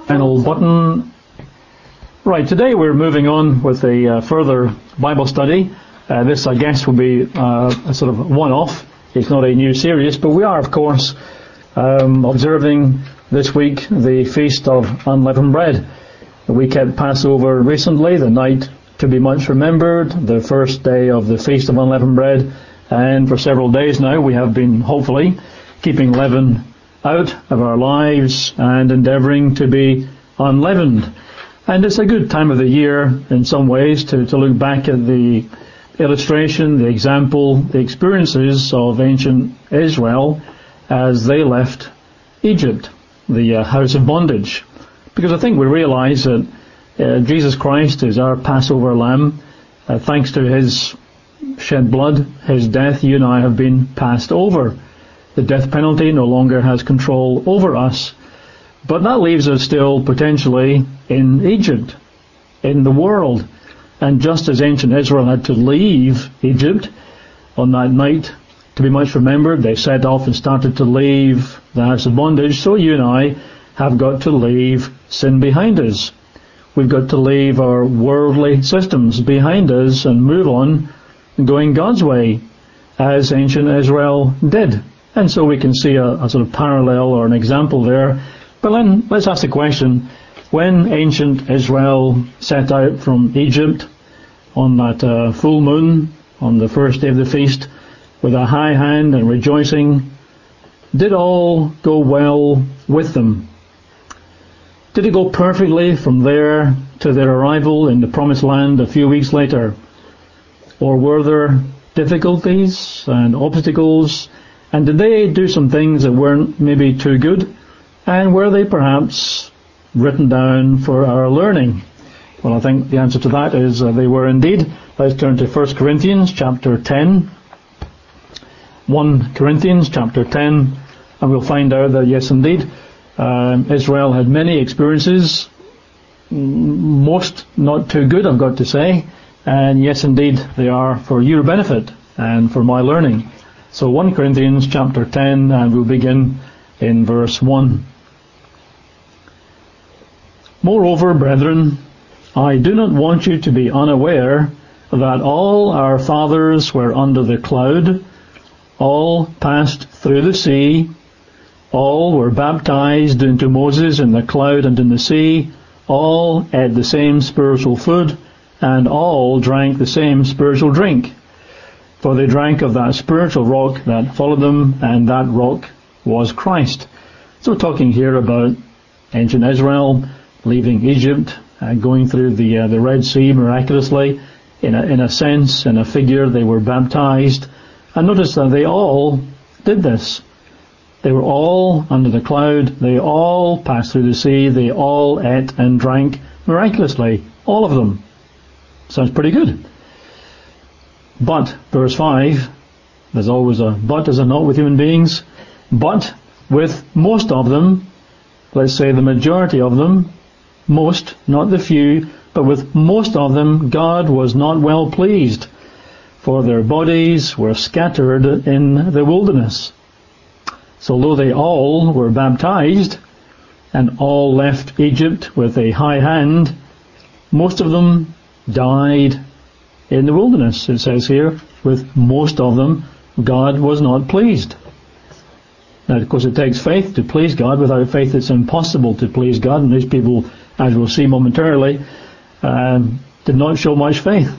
Final button. Right, today we're moving on with a further Bible study. This, I guess, will be a sort of one-off. It's not a new series, but we are, of course, observing this week the Feast of Unleavened Bread. We kept Passover recently, the night to be much remembered, the first day of the Feast of Unleavened Bread, and for several days now we have been, hopefully, keeping leaven out of our lives and endeavouring to be unleavened. And it's a good time of the year in some ways to look back at the illustration, the example, the experiences of ancient Israel as they left Egypt, the house of bondage. Because I think we realise that Jesus Christ is our Passover lamb. Thanks to his shed blood, his death, you and I have been passed over. The death penalty no longer has control over us. But that leaves us still potentially in Egypt, in the world. And just as ancient Israel had to leave Egypt on that night to be much remembered, they set off and started to leave the house of bondage, so you and I have got to leave sin behind us. We've got to leave our worldly systems behind us and move on going God's way, as ancient Israel did. And so we can see a sort of parallel or an example there. But then let's ask the question, when ancient Israel set out from Egypt on that full moon, on the first day of the feast, with a high hand and rejoicing, did all go well with them? Did it go perfectly from there to their arrival in the promised land a few weeks later? Or were there difficulties and obstacles? And did they do some things that weren't maybe too good? And were they perhaps written down for our learning? Well, I think the answer to that is they were indeed. Let's turn to 1 Corinthians chapter 10. 1 Corinthians chapter 10, and we'll find out that yes, indeed, Israel had many experiences, most not too good, I've got to say, and yes, indeed, they are for your benefit and for my learning. So 1 Corinthians chapter 10, and we'll begin in verse 1. Moreover, brethren, I do not want you to be unaware that all our fathers were under the cloud, all passed through the sea, all were baptized into Moses in the cloud and in the sea, all ate the same spiritual food, and all drank the same spiritual drink. For they drank of that spiritual rock that followed them, and that rock was Christ. So we're talking here about ancient Israel leaving Egypt, going through the Red Sea miraculously. In a sense, in a figure, they were baptized. And notice that they all did this. They were all under the cloud. They all passed through the sea. They all ate and drank miraculously. All of them. Sounds pretty good. But, verse 5, there's always a but, is there not, with human beings? But with most of them, let's say the majority of them, most, not the few, but with most of them, God was not well pleased, for their bodies were scattered in the wilderness. So though they all were baptized, and all left Egypt with a high hand, most of them died in the wilderness, it says here. With most of them, God was not pleased. Now, of course, it takes faith to please God. Without faith, it's impossible to please God. And these people, as we'll see momentarily, did not show much faith.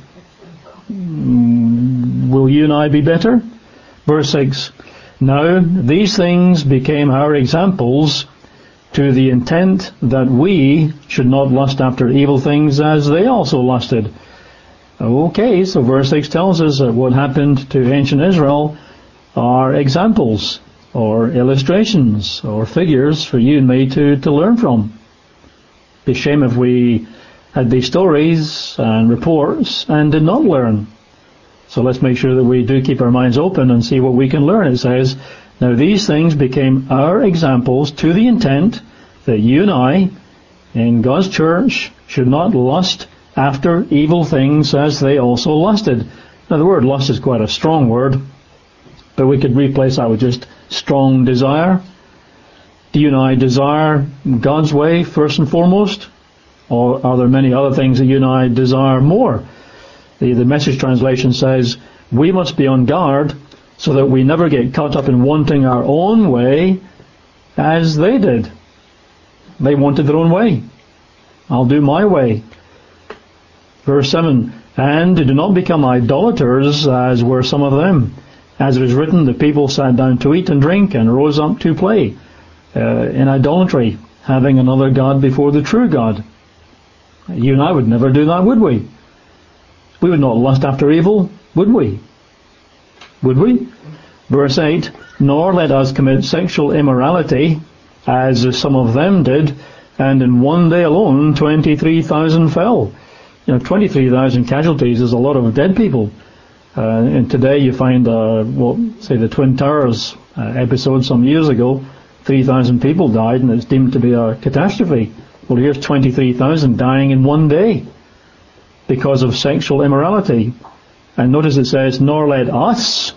Will you and I be better? Verse 6. Now, these things became our examples to the intent that we should not lust after evil things as they also lusted. Okay, so verse 6 tells us that what happened to ancient Israel are examples or illustrations or figures for you and me to learn from. It'd be a shame if we had these stories and reports and did not learn. So let's make sure that we do keep our minds open and see what we can learn. It says, now these things became our examples to the intent that you and I, in God's church, should not lust after evil things as they also lusted. Now the word lust is quite a strong word, but we could replace that with just strong desire. Do you and I desire God's way first and foremost? Or are there many other things that you and I desire more? The Message translation says, we must be on guard so that we never get caught up in wanting our own way as they did. They wanted their own way. I'll do my way. Verse 7, and do not become idolaters as were some of them. As it is written, the people sat down to eat and drink and rose up to play in idolatry, having another God before the true God. You and I would never do that, would we? We would not lust after evil, would we? Would we? Verse 8, nor let us commit sexual immorality, as some of them did, and in one day alone 23,000 fell. 23,000 casualties is a lot of dead people. And today you find, say the Twin Towers episode some years ago, 3,000 people died and it's deemed to be a catastrophe. Well, here's 23,000 dying in one day because of sexual immorality. And notice it says, nor let us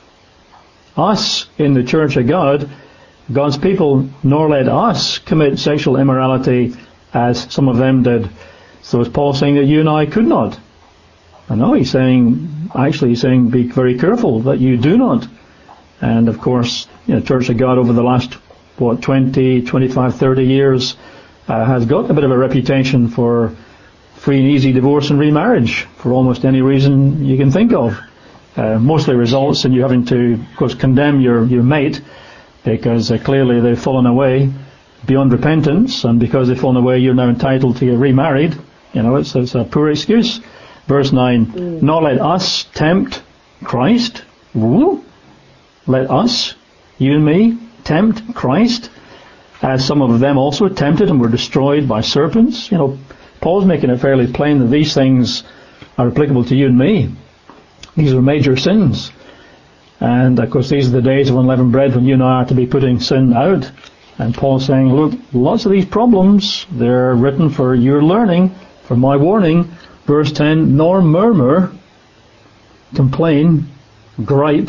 in the Church of God, God's people, nor let us commit sexual immorality as some of them did. So is Paul saying that you and I could not? I know he's saying be very careful that you do not. And of course, Church of God over the last, 20, 25, 30 years has got a bit of a reputation for free and easy divorce and remarriage for almost any reason you can think of. Mostly results in you having to, of course, condemn your mate because clearly they've fallen away beyond repentance, and because they've fallen away you're now entitled to get remarried. It's a poor excuse. Verse 9, nor let us tempt Christ. Ooh. Let us, you and me, tempt Christ, as some of them also tempted and were destroyed by serpents. Paul's making it fairly plain that these things are applicable to you and me. These are major sins. And of course these are the days of unleavened bread when you and I are to be putting sin out. And Paul's saying, look, lots of these problems, they're written for your learning, for my warning. Verse 10, nor murmur, complain, gripe,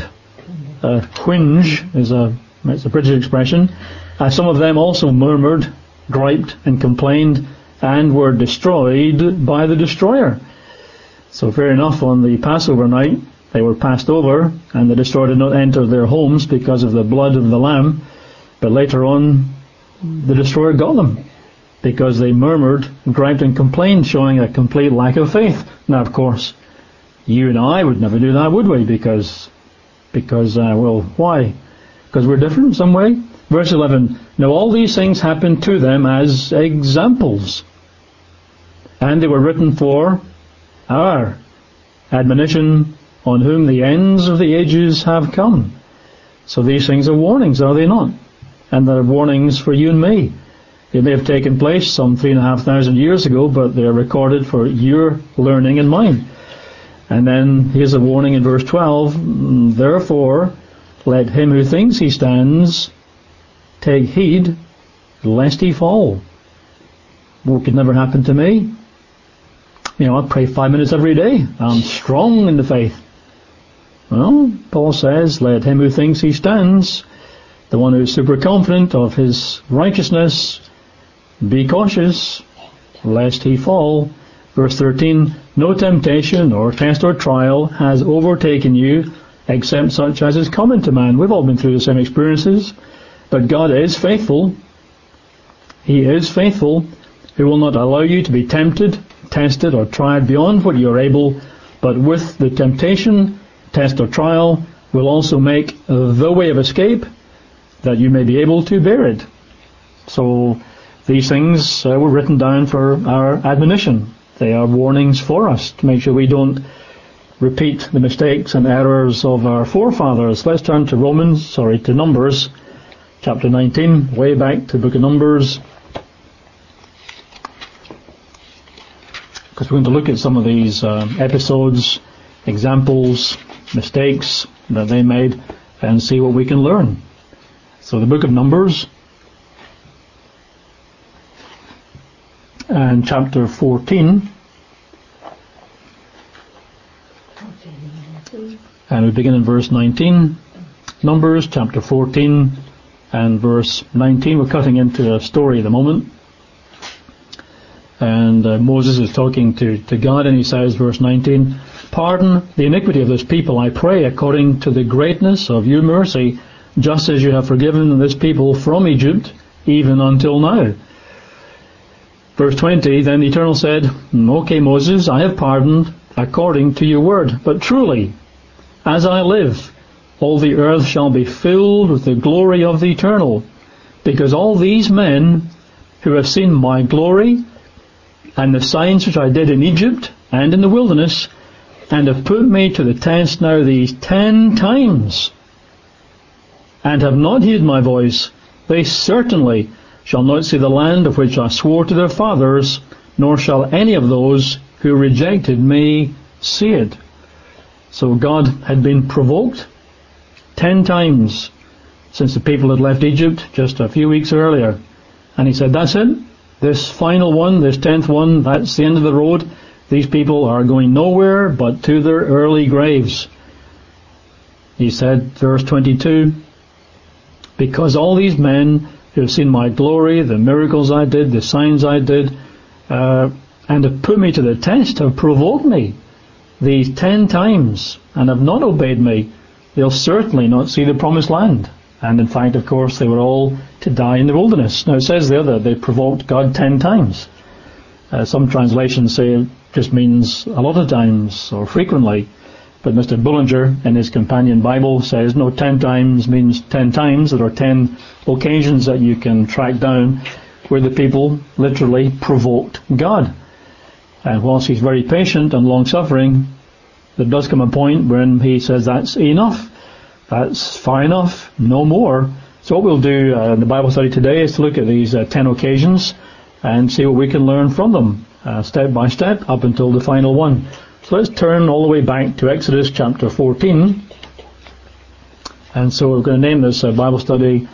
whinge it's a British expression. Some of them also murmured, griped and complained and were destroyed by the destroyer. So fair enough, on the Passover night they were passed over and the destroyer did not enter their homes because of the blood of the Lamb, but later on the destroyer got them because they murmured, griped and complained, showing a complete lack of faith. Now of course you and I would never do that, would we? Because why? Because we're different in some way. Verse 11, now all these things happened to them as examples, and they were written for our admonition, on whom the ends of the ages have come. So these things are warnings, are they not? And they're warnings for you and me. They may have taken place some 3,500 years ago, but they're recorded for your learning and mine. And then here's a warning in verse 12, therefore let him who thinks he stands take heed lest he fall. Well, it could never happen to me. I pray 5 minutes every day. I'm strong in the faith. Well, Paul says, let him who thinks he stands, the one who's super confident of his righteousness, be cautious lest he fall. Verse 13, no temptation or test or trial has overtaken you except such as is common to man. We've all been through the same experiences. But God is faithful. He is faithful, who will not allow you to be tempted, tested or tried beyond what you are able, but with the temptation, test or trial, will also make the way of escape, that you may be able to bear it. So these things were written down for our admonition. They are warnings for us to make sure we don't repeat the mistakes and errors of our forefathers. Let's turn to Numbers, chapter 19, way back to the book of Numbers, because we're going to look at some of these episodes, examples, mistakes that they made, and see what we can learn. So the book of Numbers, and chapter 14, and we begin in verse 19. Numbers chapter 14 and verse 19. We're cutting into a story at the moment. And Moses is talking to God, and he says, verse 19, "Pardon the iniquity of this people, I pray, according to the greatness of your mercy, just as you have forgiven this people from Egypt, even until now." Verse 20, "Then the Eternal said, Okay, Moses, I have pardoned according to your word, but truly, as I live, all the earth shall be filled with the glory of the Eternal, because all these men who have seen my glory and the signs which I did in Egypt and in the wilderness, and have put me to the test now these 10 times, and have not heeded my voice, they certainly shall not see the land of which I swore to their fathers, nor shall any of those who rejected me see it." So God had been provoked 10 times since the people had left Egypt just a few weeks earlier. And he said, that's it. This final one, this 10th one, that's the end of the road. These people are going nowhere but to their early graves. He said, verse 22, "Because all these men who have seen my glory, the miracles I did, the signs I did, and have put me to the test, have provoked me these 10 times, and have not obeyed me, they'll certainly not see the promised land." And in fact, of course, they were all to die in the wilderness. Now it says there that they provoked God 10 times. Some translations say it just means a lot of times or frequently. But Mr. Bullinger, in his companion Bible, says no, 10 times means 10 times. There are 10 occasions that you can track down where the people literally provoked God. And whilst he's very patient and long-suffering, there does come a point when he says that's enough. That's far enough, no more. So what we'll do in the Bible study today is to look at these 10 occasions and see what we can learn from them, step by step, up until the final one. So let's turn all the way back to Exodus chapter 14. And so we're going to name this Bible study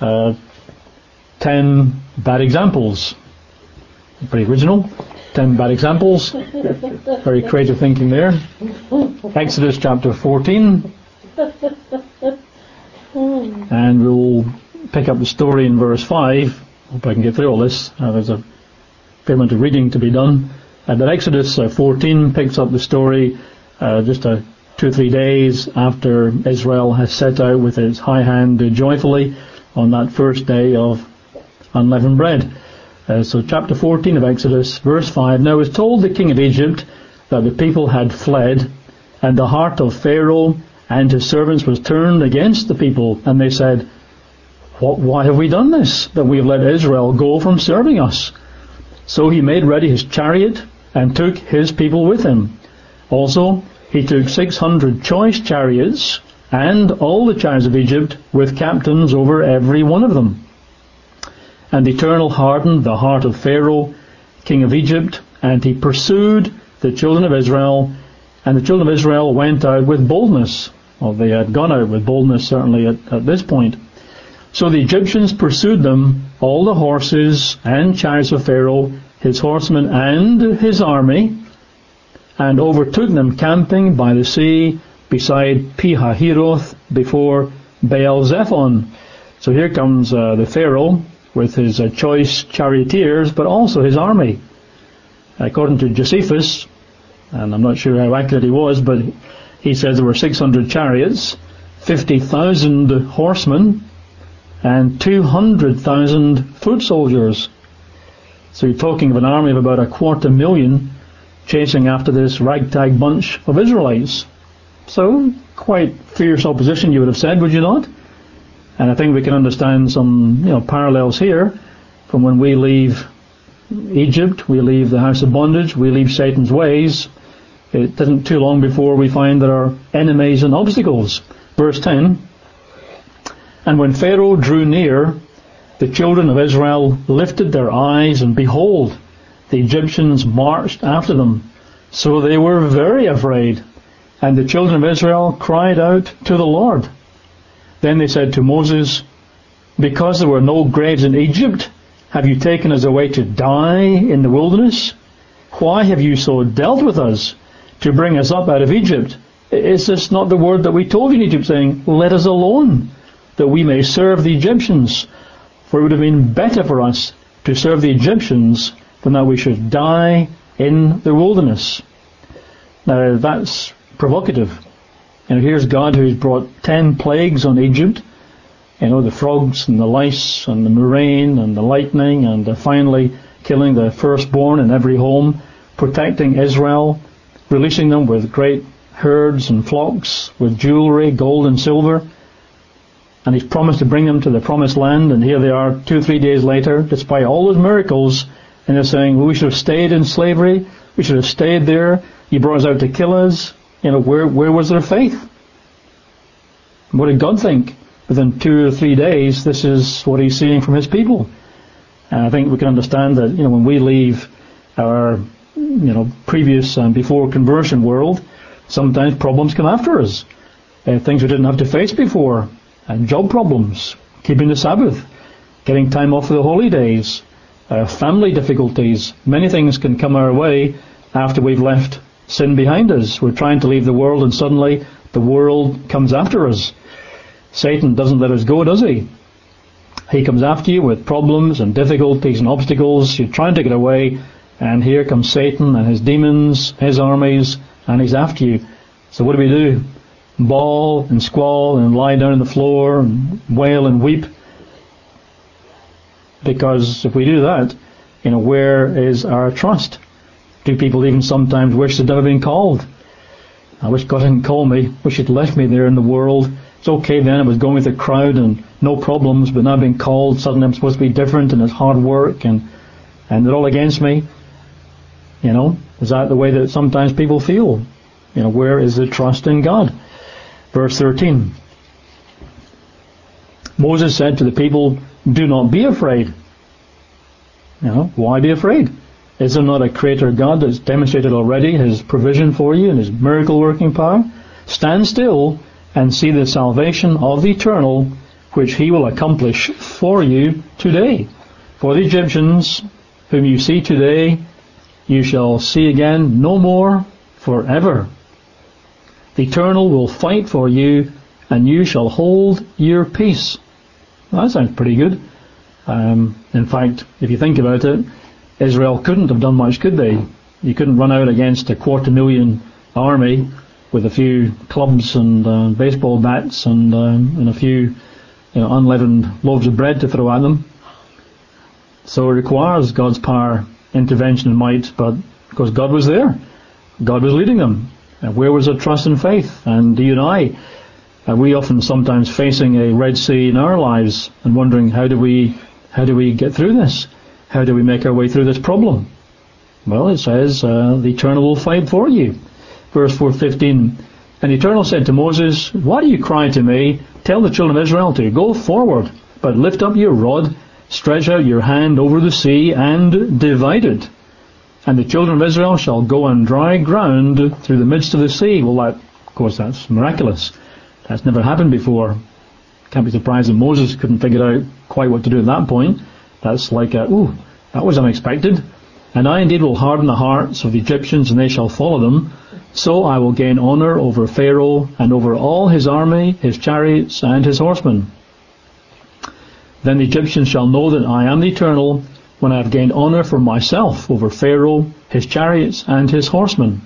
10 Bad Examples. Pretty original. 10 Bad Examples. Very creative thinking there. Exodus chapter 14. And we'll pick up the story in verse 5. Hope I can get through all this. There's a fair amount of reading to be done. But Exodus 14 picks up the story just 2 or 3 days after Israel has set out with its high hand joyfully on that first day of unleavened bread. So chapter 14 of Exodus, verse 5, "Now it was told the king of Egypt that the people had fled, and the heart of Pharaoh and his servants was turned against the people, and they said, Why have we done this, that we have let Israel go from serving us? So he made ready his chariot and took his people with him. Also, he took 600 choice chariots and all the chariots of Egypt with captains over every one of them. And the Eternal hardened the heart of Pharaoh, king of Egypt, and he pursued the children of Israel, and the children of Israel went out with boldness." Well, they had gone out with boldness certainly at this point. "So the Egyptians pursued them, all the horses and chariots of Pharaoh, his horsemen and his army, and overtook them camping by the sea beside Pi-hahiroth before Baal-zephon." So here comes the Pharaoh with his choice charioteers, but also his army. According to Josephus, and I'm not sure how accurate he was, but he says there were 600 chariots, 50,000 horsemen, and 200,000 foot soldiers. So you're talking of an army of about 250,000 chasing after this ragtag bunch of Israelites. So quite fierce opposition, you would have said, would you not? And I think we can understand some parallels here from when we leave Egypt, we leave the house of bondage, we leave Satan's ways. It isn't too long before we find there are enemies and obstacles. Verse 10, "And when Pharaoh drew near, the children of Israel lifted their eyes, and behold, the Egyptians marched after them. So they were very afraid, and the children of Israel cried out to the Lord. Then they said to Moses, Because there were no graves in Egypt, have you taken us away to die in the wilderness? Why have you so dealt with us to bring us up out of Egypt? Is this not the word that we told you in Egypt, saying, Let us alone, that we may serve the Egyptians. For it would have been better for us to serve the Egyptians than that we should die in the wilderness. Now that's provocative. And here's God who's brought 10 plagues on Egypt. The frogs and the lice and the rain and the lightning and finally killing the firstborn in every home, protecting Israel, releasing them with great herds and flocks, with jewelry, gold and silver. And He's promised to bring them to the promised land, and here they are 2 or 3 days later, despite all those miracles, and they're saying, well, we should have stayed in slavery, we should have stayed there, You brought us out to kill us. Where was their faith? What did God think? Within 2 or 3 days, this is what He's seeing from His people. And I think we can understand that, when we leave our, previous and before conversion world, sometimes problems come after us. Things we didn't have to face before. And job problems, keeping the Sabbath, getting time off for the holy days, family difficulties. Many things can come our way after we've left sin behind us. We're trying to leave the world and suddenly the world comes after us. Satan doesn't let us go, does he? He comes after you with problems and difficulties and obstacles. You're trying to get away, and here comes Satan and his demons, his armies, and he's after you. So what do? Bawl and squall and lie down on the floor and wail and weep. Because if we do that, where is our trust? Do people even sometimes wish they'd never been called? I wish God didn't call me. Wish He'd left me there in the world. It's okay then, I was going with the crowd and no problems, but now I've been called, suddenly I'm supposed to be different and it's hard work and they're all against me. Is that the way that sometimes people feel? Where is the trust in God? Verse 13. Moses said to the people, do not be afraid. Why be afraid? Is there not a creator God that's demonstrated already His provision for you and His miracle working power? Stand still and see the salvation of the Eternal, which He will accomplish for you today. For the Egyptians, whom you see today, you shall see again no more forever. The Eternal will fight for you, and you shall hold your peace. Well, that sounds pretty good. In fact, if you think about it, Israel couldn't have done much, could they? You couldn't run out against a 250,000 army with a few clubs and baseball bats and a few unleavened loaves of bread to throw at them. So it requires God's power, intervention and might, but because God was there, God was leading them. And where was their trust and faith? And you and I, we often sometimes facing a Red Sea in our lives and wondering how do we get through this? How do we make our way through this problem? Well, it says, the Eternal will fight for you. Verse 4:15. And the Eternal said to Moses, why do you cry to me? Tell the children of Israel to go forward, but lift up your rod, stretch out your hand over the sea, and divide it. And the children of Israel shall go on dry ground through the midst of the sea. Well, of course, that's miraculous. That's never happened before. Can't be surprised that Moses couldn't figure out quite what to do at that point. That's like, that was unexpected. And I indeed will harden the hearts of the Egyptians, and they shall follow them. So I will gain honor over Pharaoh and over all his army, his chariots, and his horsemen. Then the Egyptians shall know that I am the Eternal, when I have gained honor for myself over Pharaoh, his chariots, and his horsemen.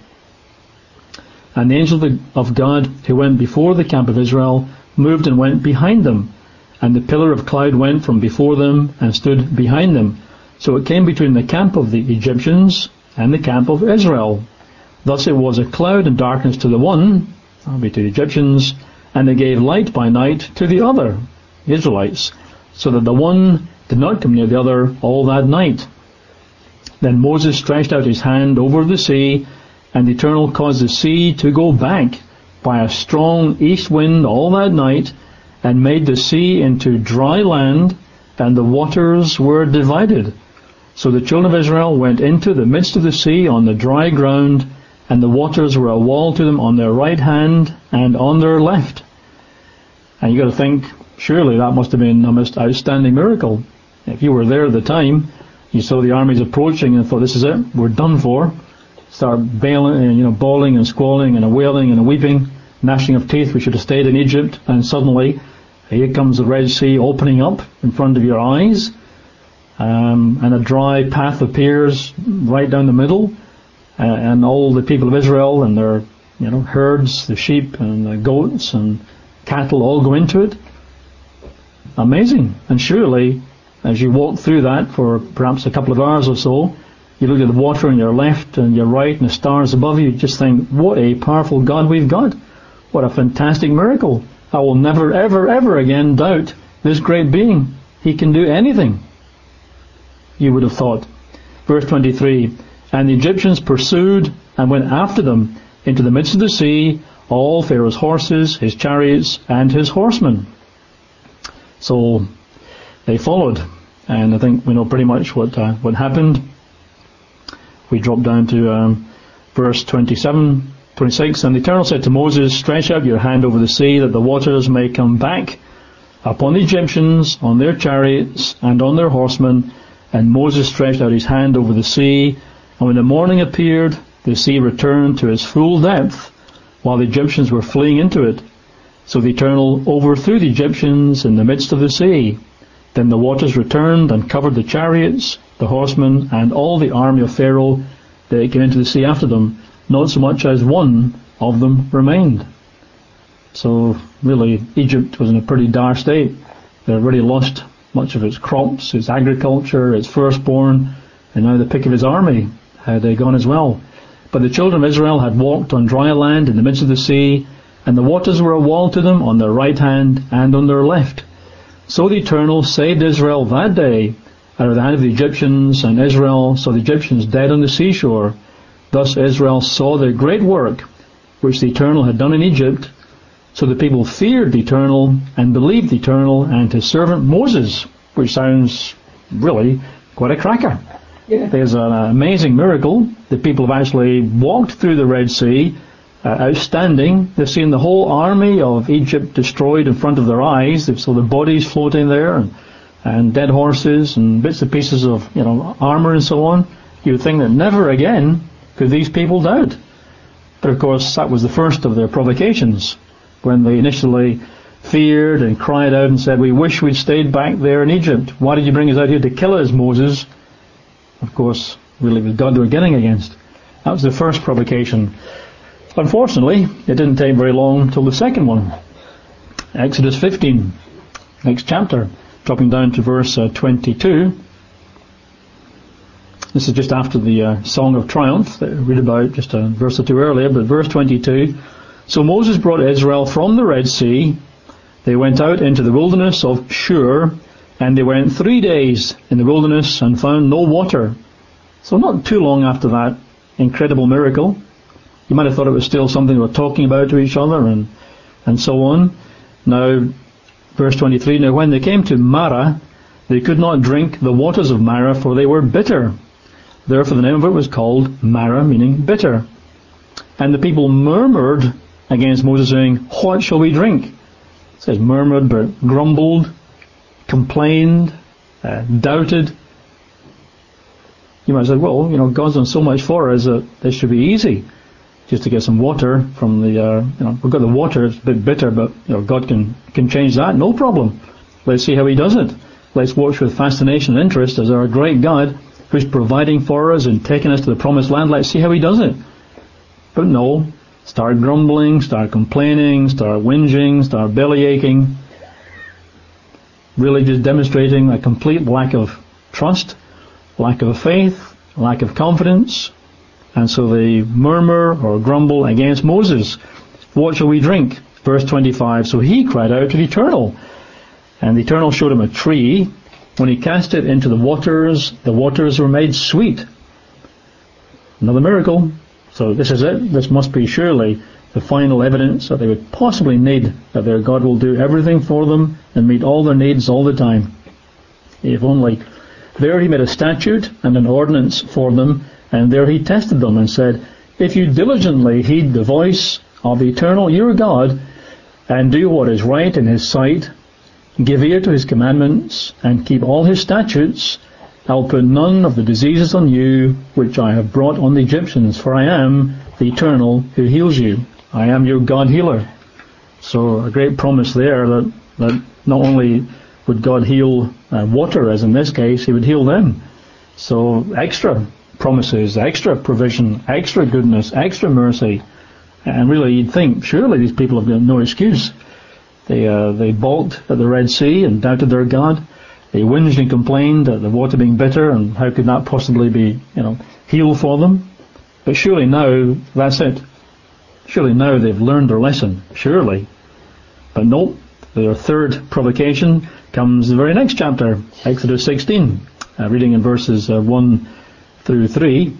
And the angel of God, who went before the camp of Israel, moved and went behind them. And the pillar of cloud went from before them and stood behind them. So it came between the camp of the Egyptians and the camp of Israel. Thus it was a cloud and darkness to the one, that would be to the Egyptians, and it gave light by night to the other, the Israelites, so that the one did not come near the other all that night. Then Moses stretched out his hand over the sea, and the Eternal caused the sea to go back by a strong east wind all that night, and made the sea into dry land, and the waters were divided. So the children of Israel went into the midst of the sea on the dry ground, and the waters were a wall to them on their right hand and on their left. And you got to think, surely that must have been a most outstanding miracle. If you were there at the time, you saw the armies approaching and thought, this is it, we're done for. Start bawling and squalling and a wailing and a weeping, gnashing of teeth, we should have stayed in Egypt. And suddenly, Here comes the Red Sea opening up in front of your eyes, and a dry path appears right down the middle, and all the people of Israel and their herds, the sheep and the goats and cattle all go into it. Amazing. And surely, as you walk through that for perhaps a couple of hours or so, you look at the water on your left and your right and the stars above you, just think, what a powerful God we've got. What a fantastic miracle. I will never, ever, ever again doubt this great being. He can do anything, you would have thought. Verse 23, and the Egyptians pursued and went after them into the midst of the sea, all Pharaoh's horses, his chariots, and his horsemen. So they followed, and I think we know pretty much what happened. We drop down to verse 27, 26, and the Eternal said to Moses, stretch out your hand over the sea, that the waters may come back upon the Egyptians, on their chariots, and on their horsemen. And Moses stretched out his hand over the sea, and when the morning appeared, the sea returned to its full depth, while the Egyptians were fleeing into it. So the Eternal overthrew the Egyptians in the midst of the sea. Then the waters returned and covered the chariots, the horsemen, and all the army of Pharaoh that came into the sea after them. Not so much as one of them remained. So really, Egypt was in a pretty dire state. They had already lost much of its crops, its agriculture, its firstborn, and now the pick of his army had gone as well. But the children of Israel had walked on dry land in the midst of the sea, and the waters were a wall to them on their right hand and on their left. So the Eternal saved Israel that day out of the hand of the Egyptians, and Israel saw the Egyptians dead on the seashore. Thus Israel saw the great work which the Eternal had done in Egypt. So the people feared the Eternal and believed the Eternal and his servant Moses, which sounds really quite a cracker. Yeah. There's an amazing miracle. The people have actually walked through the Red Sea, outstanding. They've seen the whole army of Egypt destroyed in front of their eyes. They saw the bodies floating there, and dead horses and bits and pieces of armor and so on. You would think that never again could these people doubt. But of course, that was the first of their provocations, when they initially feared and cried out and said, we wish we'd stayed back there in Egypt. Why did you bring us out here to kill us, Moses? Of course, really, it was God they were getting against. That was the first provocation. Unfortunately, it didn't take very long till the second one. Exodus 15, next chapter, dropping down to verse 22. This is just after the Song of Triumph that we read about just a verse or two earlier, but verse 22. So Moses brought Israel from the Red Sea. They went out into the wilderness of Shur, and they went 3 days in the wilderness and found no water. So not too long after that incredible miracle. You might have thought it was still something they were talking about to each other and so on. Now, verse 23, now when they came to Marah, they could not drink the waters of Marah, for they were bitter. Therefore the name of it was called Marah, meaning bitter. And the people murmured against Moses, saying, what shall we drink? It says murmured, but grumbled, complained, doubted. You might say, well, God's done so much for us that this should be easy. Just to get some water from the, we've got the water, it's a bit bitter, but God can change that, no problem. Let's see how He does it. Let's watch with fascination and interest as our great God, who's providing for us and taking us to the promised land. Let's see how He does it. But no, start grumbling, start complaining, start whinging, start belly aching. Really just demonstrating a complete lack of trust, lack of faith, lack of confidence. And so they murmur or grumble against Moses. What shall we drink? Verse 25, so he cried out to the Eternal. And the Eternal showed him a tree. When he cast it into the waters were made sweet. Another miracle. So this is it. This must be surely the final evidence that they would possibly need, that their God will do everything for them and meet all their needs all the time. If only. There he made a statute and an ordinance for them, and there he tested them and said, if you diligently heed the voice of the Eternal your God, and do what is right in His sight, give ear to His commandments, and keep all His statutes, I'll put none of the diseases on you which I have brought on the Egyptians, for I am the Eternal who heals you. I am your God healer. So a great promise there that that not only would God heal water, as in this case, he would heal them. So extra promises, extra provision, extra goodness, extra mercy. And really you'd think, surely these people have got no excuse. They balked at the Red Sea and doubted their God. They whinged and complained at the water being bitter, and how could that possibly be, healed for them? But surely now, that's it. Surely now they've learned their lesson. Surely. But nope, their third provocation comes the very next chapter, Exodus 16, reading in verses 1 through 3.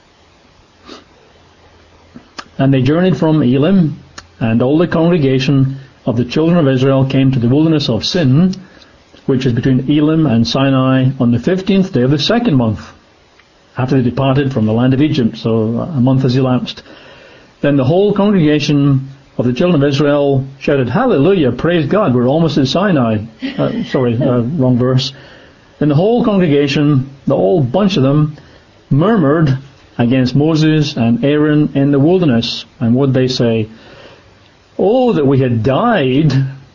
And they journeyed from Elim, and all the congregation of the children of Israel came to the wilderness of Sin, which is between Elim and Sinai, on the 15th day of the second month, after they departed from the land of Egypt. So a month has elapsed. Then the whole congregation of the children of Israel shouted, "Hallelujah, praise God, we're almost at Sinai." Wrong verse. Then the whole congregation, the whole bunch of them, murmured against Moses and Aaron in the wilderness. And what they say? "Oh, that we had died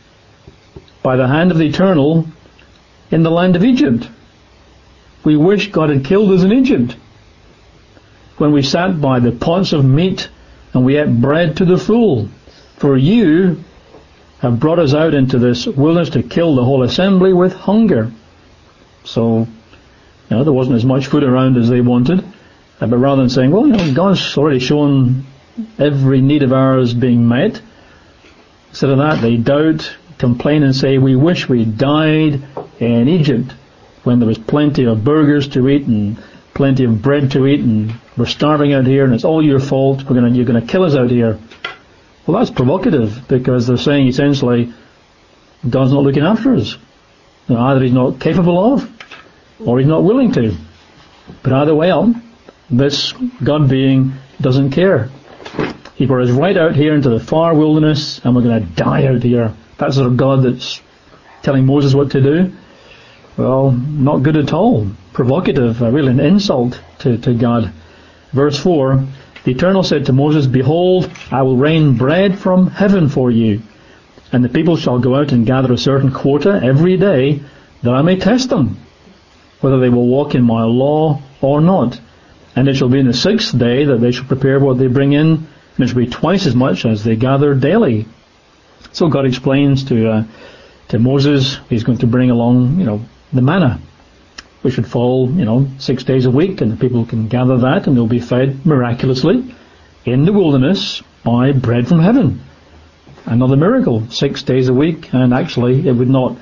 by the hand of the Eternal in the land of Egypt. We wish God had killed us in Egypt, when we sat by the pots of meat and we ate bread to the full. For you have brought us out into this wilderness to kill the whole assembly with hunger." So, there wasn't as much food around as they wanted. But rather than saying, God's already shown every need of ours being met, instead of that, they doubt, complain and say, "We wish we died in Egypt, when there was plenty of burgers to eat and plenty of bread to eat, and we're starving out here, and it's all your fault. You're going to kill us out here." Well, that's provocative, because they're saying essentially, God's not looking after us. Either he's not capable of, or he's not willing to. But either way up, this God being doesn't care. He brought us right out here into the far wilderness, and we're going to die out here. That's sort of God that's telling Moses what to do. Well, not good at all. Provocative, really an insult to God. Verse 4, the Eternal said to Moses, "Behold, I will rain bread from heaven for you, and the people shall go out and gather a certain quota every day, that I may test them, whether they will walk in my law or not. And it shall be in the sixth day that they shall prepare what they bring in, and it shall be twice as much as they gather daily." So God explains to Moses, he's going to bring along, the manna, which would fall, 6 days a week, and the people can gather that, and they'll be fed miraculously in the wilderness by bread from heaven. Another miracle, 6 days a week, and actually it would not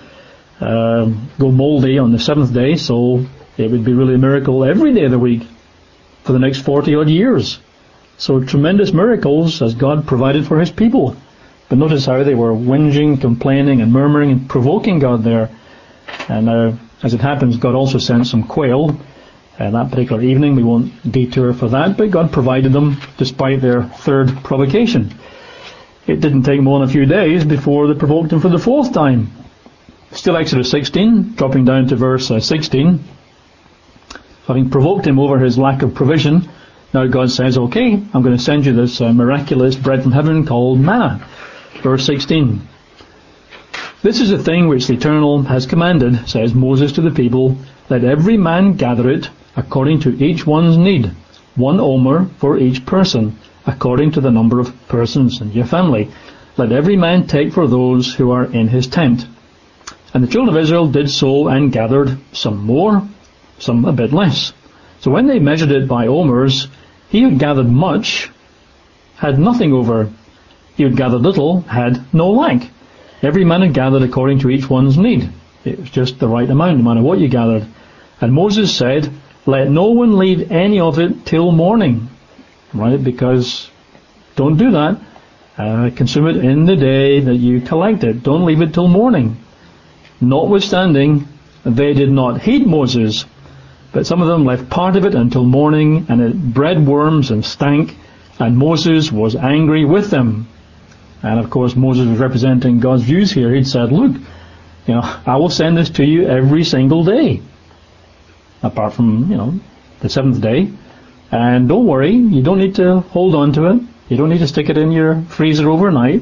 go mouldy on the seventh day, so it would be really a miracle every day of the week for the next 40 odd years. So tremendous miracles as God provided for his people. But notice how they were whinging, complaining and murmuring and provoking God there. And as it happens, God also sent some quail that particular evening. We won't detour for that, but God provided them despite their third provocation. It didn't take more than a few days before they provoked him for the fourth time. Still Exodus 16, dropping down to verse 16. Having provoked him over his lack of provision, now God says, "Okay, I'm going to send you this miraculous bread from heaven called manna." Verse 16. "This is the thing which the Eternal has commanded," says Moses to the people, "let every man gather it according to each one's need, 1 omer for each person, according to the number of persons in your family. Let every man take for those who are in his tent." And the children of Israel did so and gathered some more, some a bit less. So when they measured it by omers, he who gathered much had nothing over. He who gathered little had no lack. Every man had gathered according to each one's need. It was just the right amount, no matter what you gathered. And Moses said, "Let no one leave any of it till morning." Right? Because don't do that. Consume it in the day that you collect it. Don't leave it till morning. Notwithstanding, they did not heed Moses, but some of them left part of it until morning, and it bred worms and stank, and Moses was angry with them. And of course Moses was representing God's views here. He'd said, "Look, I will send this to you every single day, apart from, the seventh day. And don't worry, you don't need to hold on to it. You don't need to stick it in your freezer overnight.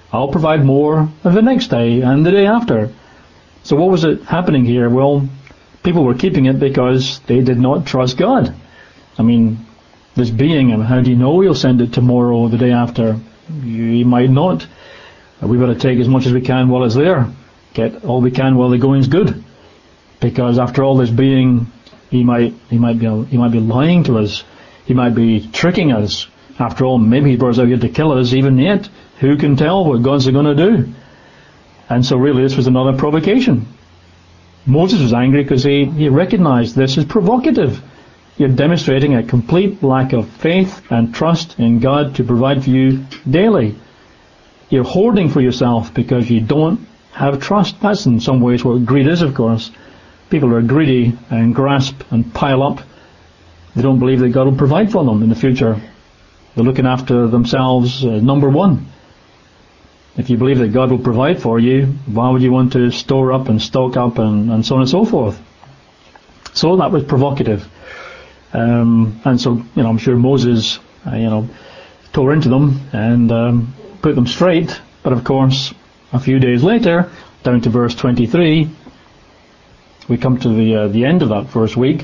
I'll provide more the next day and the day after. So what was it happening here? Well, people were keeping it because they did not trust God. I mean, this being, and how do you know he'll send it tomorrow or the day after? You might not. We've got to take as much as we can while it's there. Get all we can while the going's good. Because after all, this being, he might be lying to us. He might be tricking us. After all, maybe he brought us out here to kill us. Even yet, who can tell what God's going to do? And so really this was another provocation. Moses was angry because he recognized this as provocative. You're demonstrating a complete lack of faith and trust in God to provide for you daily. You're hoarding for yourself because you don't have trust. That's in some ways what greed is, of course. People are greedy and grasp and pile up. They don't believe that God will provide for them in the future. They're looking after themselves, number one. If you believe that God will provide for you, why would you want to store up and stock up and so on and so forth? So that was provocative. And so, I'm sure Moses, tore into them and put them straight. But of course, a few days later, down to verse 23, we come to the end of that first week.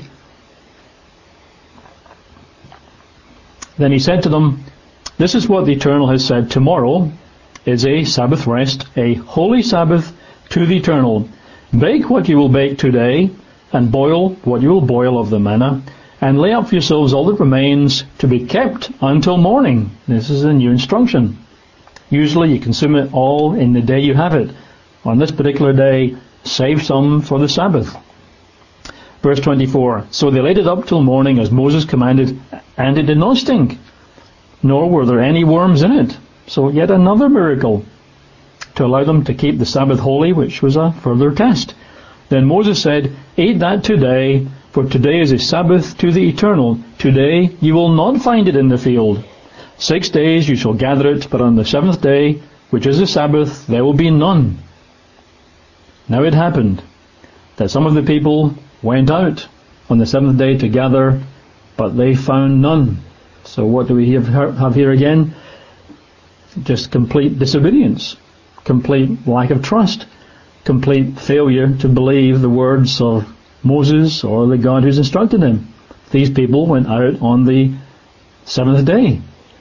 Then he said to them, "This is what the Eternal has said. Tomorrow is a Sabbath rest, a holy Sabbath to the Eternal. Bake what you will bake today, and boil what you will boil of the manna, and lay up for yourselves all that remains to be kept until morning." This is a new instruction. Usually you consume it all in the day you have it. On this particular day, save some for the Sabbath. Verse 24, "So they laid it up till morning as Moses commanded, and it did not stink, nor were there any worms in it." So yet another miracle to allow them to keep the Sabbath holy, which was a further test. Then Moses said, "Eat that today, for today is a Sabbath to the Eternal. Today you will not find it in the field. 6 days you shall gather it, but on the seventh day, which is the Sabbath, there will be none." Now it happened that some of the people went out on the seventh day to gather, but they found none. So what do we have here again? Just complete disobedience, complete lack of trust, complete failure to believe the words of Moses or the God who's instructed him. These people went out on the seventh day.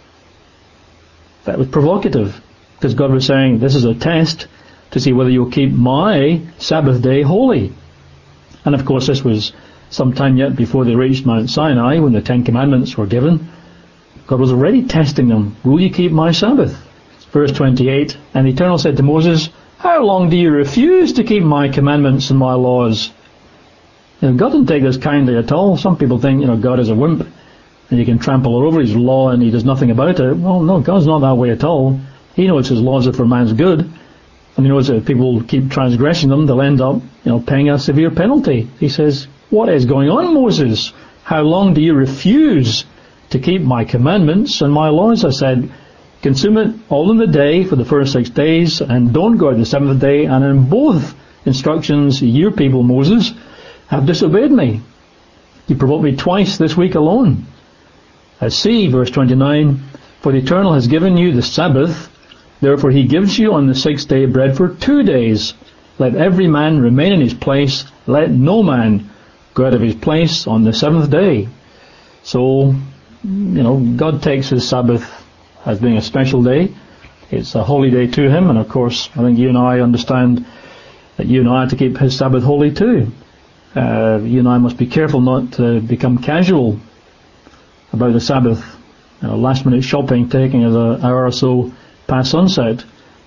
That was provocative, because God was saying, this is a test to see whether you'll keep my Sabbath day holy. And of course this was some time yet before they reached Mount Sinai, when the Ten Commandments were given. God was already testing them. Will you keep my Sabbath? Verse 28, "And the Eternal said to Moses, how long do you refuse to keep my commandments and my laws?" God didn't take this kindly at all. Some people think, God is a wimp, and you can trample all over his law and he does nothing about it. Well, no, God's not that way at all. He knows his laws are for man's good. And he knows that if people keep transgressing them, they'll end up, paying a severe penalty. He says, what is going on, Moses? How long do you refuse to keep my commandments and my laws? I said, consume it all in the day for the first 6 days, and don't go out the seventh day. And in both instructions, your people, Moses, have disobeyed me. You provoked me twice this week alone. See, verse 29, "For the Eternal has given you the Sabbath, therefore he gives you on the 6th day bread for 2 days. Let every man remain in his place, let no man go out of his place on the 7th day." So, God takes his Sabbath as being a special day. It's a holy day to him, and of course, I think you and I understand that you and I have to keep his Sabbath holy too. You and I must be careful not to become casual about the Sabbath. Last minute shopping taking us an hour or so past sunset,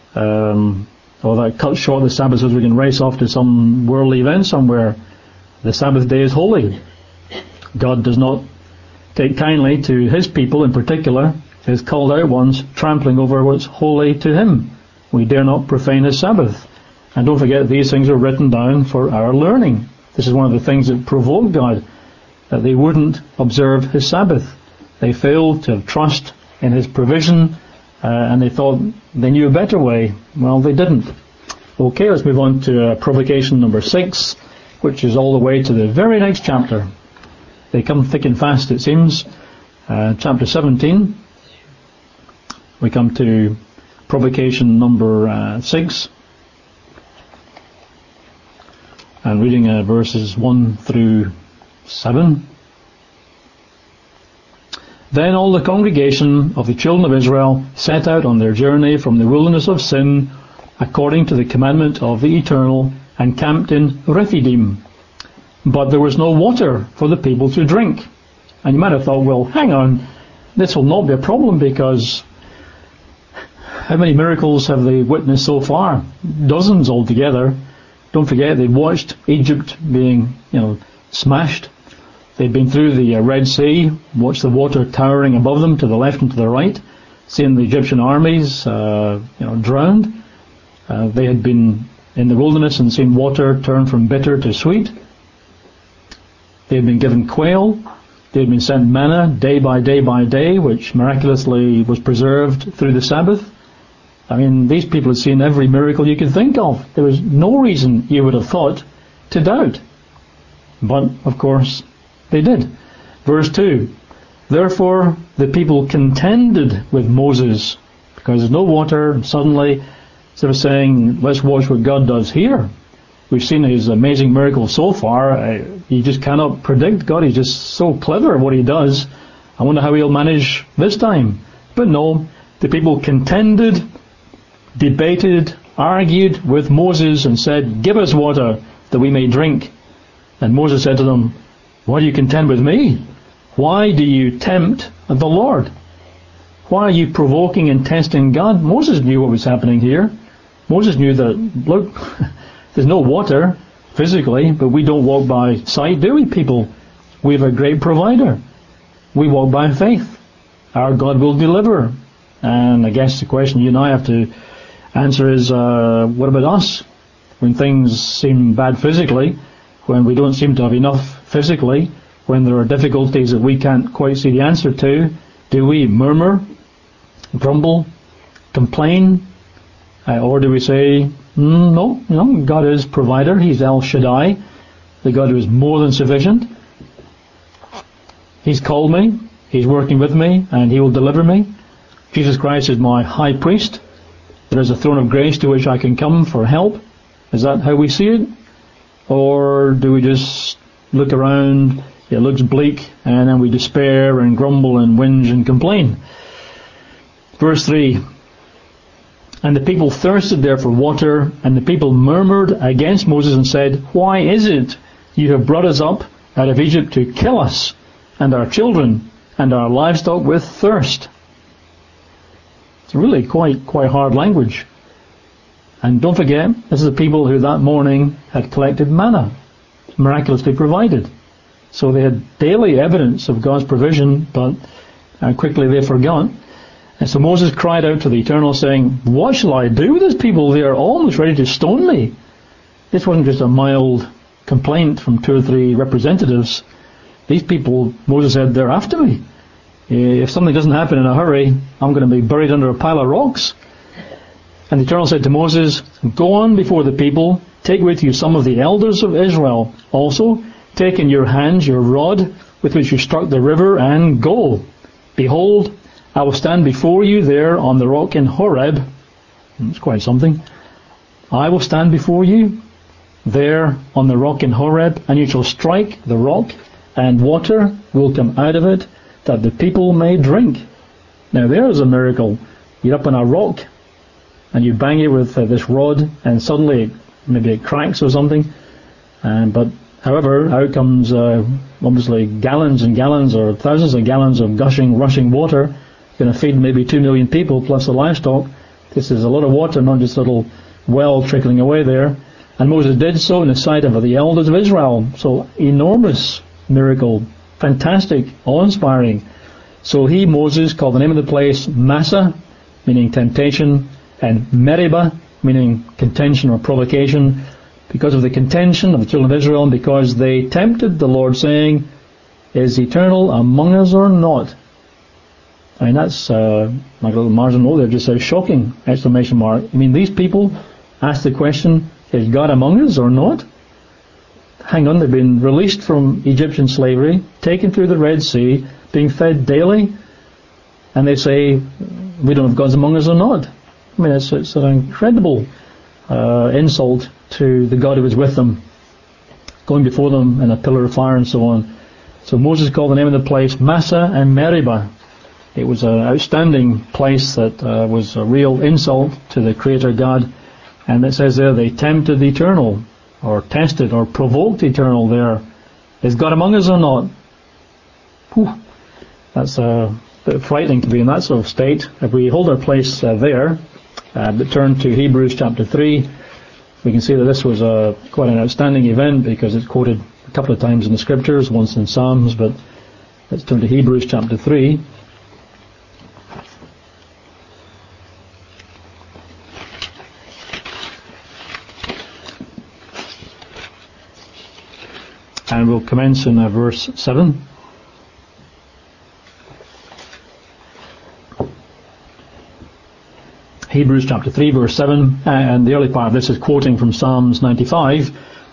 or that cuts short the Sabbath so we can race off to some worldly event somewhere. The Sabbath day is holy. God does not take kindly to his people in particular, his called out ones, trampling over what's holy to him. We dare not profane his Sabbath. And don't forget, these things are written down for our learning. This is one of the things that provoked God, that they wouldn't observe his Sabbath. They failed to have trust in his provision, and they thought they knew a better way. Well, they didn't. Okay, let's move on to provocation number 6, which is all the way to the very next chapter. They come thick and fast, it seems. Chapter 17. We come to provocation number 6. And reading verses 1 through 7. Then all the congregation of the children of Israel set out on their journey from the wilderness of Sin, according to the commandment of the Eternal, and camped in Rephidim. But there was no water for the people to drink. And you might have thought, well, hang on, this will not be a problem, because how many miracles have they witnessed so far? Dozens altogether. Don't forget, they watched Egypt being, smashed. They'd been through the Red Sea, watched the water towering above them to the left and to the right, seen the Egyptian armies, drowned. They had been in the wilderness and seen water turn from bitter to sweet. They had been given quail. They had been sent manna day by day by day, which miraculously was preserved through the Sabbath. I mean, these people had seen every miracle you could think of. There was no reason, you would have thought, to doubt. But, of course, they did. Verse 2, therefore the people contended with Moses, because there's no water, and suddenly, instead of saying, let's watch what God does here, we've seen his amazing miracles so far, you just cannot predict God. He's just so clever at what he does. I wonder how he'll manage this time. But no, the people contended, debated, argued with Moses and said, give us water that we may drink. And Moses said to them, why do you contend with me? Why do you tempt the Lord? Why are you provoking and testing God? Moses knew what was happening here. Moses knew that, look, there's no water physically, but we don't walk by sight, do we, people? We have a great provider. We walk by faith. Our God will deliver. And I guess the question you and I have to answer is, what about us? When things seem bad physically, when we don't seem to have enough physically, when there are difficulties that we can't quite see the answer to, do we murmur, grumble, complain, or do we say, no, God is provider, he's El Shaddai, the God who is more than sufficient. He's called me, he's working with me, and he will deliver me. Jesus Christ is my high priest. There is a throne of grace to which I can come for help. Is that how we see it? Or do we just look around, it looks bleak, and then we despair and grumble and whinge and complain? Verse 3, and the people thirsted there for water, and the people murmured against Moses and said, why is it you have brought us up out of Egypt to kill us, and our children, and our livestock with thirst? It's really quite hard language. And don't forget, this is the people who that morning had collected manna, miraculously provided. So they had daily evidence of God's provision, but quickly they forgot. And so Moses cried out to the Eternal, saying, what shall I do with these people? They are almost ready to stone me. This wasn't just a mild complaint from 2 or 3 representatives. These people, Moses said, they're after me. If something doesn't happen in a hurry, I'm going to be buried under a pile of rocks. And the Eternal said to Moses, go on before the people, take with you some of the elders of Israel. Also, take in your hands your rod with which you struck the river, and go. Behold, I will stand before you there on the rock in Horeb. That's quite something. I will stand before you there on the rock in Horeb, and you shall strike the rock, and water will come out of it, that the people may drink. Now there's a miracle. You're up on a rock, and you bang it with this rod, and suddenly maybe it cracks or something. But however, out comes obviously gallons and gallons or thousands of gallons of gushing, rushing water, going to feed maybe 2 million people plus the livestock. This is a lot of water, not just a little well trickling away there. And Moses did so in the sight of the elders of Israel. So enormous miracle, fantastic, awe-inspiring. So he, Moses, called the name of the place Massah, meaning temptation, and Meribah, meaning contention or provocation, because of the contention of the children of Israel, and because they tempted the Lord, saying, is Eternal among us or not? I mean, that's, like a little margin note there, just says shocking, exclamation mark. I mean, these people ask the question, is God among us or not? Hang on, they've been released from Egyptian slavery, taken through the Red Sea, being fed daily, and they say, we don't know if God's among us or not. I mean, it's an incredible insult to the God who was with them, going before them in a pillar of fire and so on. So Moses called the name of the place Massah and Meribah. It was an outstanding place that was a real insult to the Creator God. And it says there, they tempted the Eternal, or tested, or provoked the Eternal there. Is God among us or not? Whew. That's a bit frightening to be in that sort of state. If we hold our place there, but turn to Hebrews chapter 3, we can see that this was quite an outstanding event because it's quoted a couple of times in the Scriptures, once in Psalms, but let's turn to Hebrews chapter 3. And we'll commence in verse 7. Hebrews chapter 3 verse 7, and the early part of this is quoting from Psalms 95.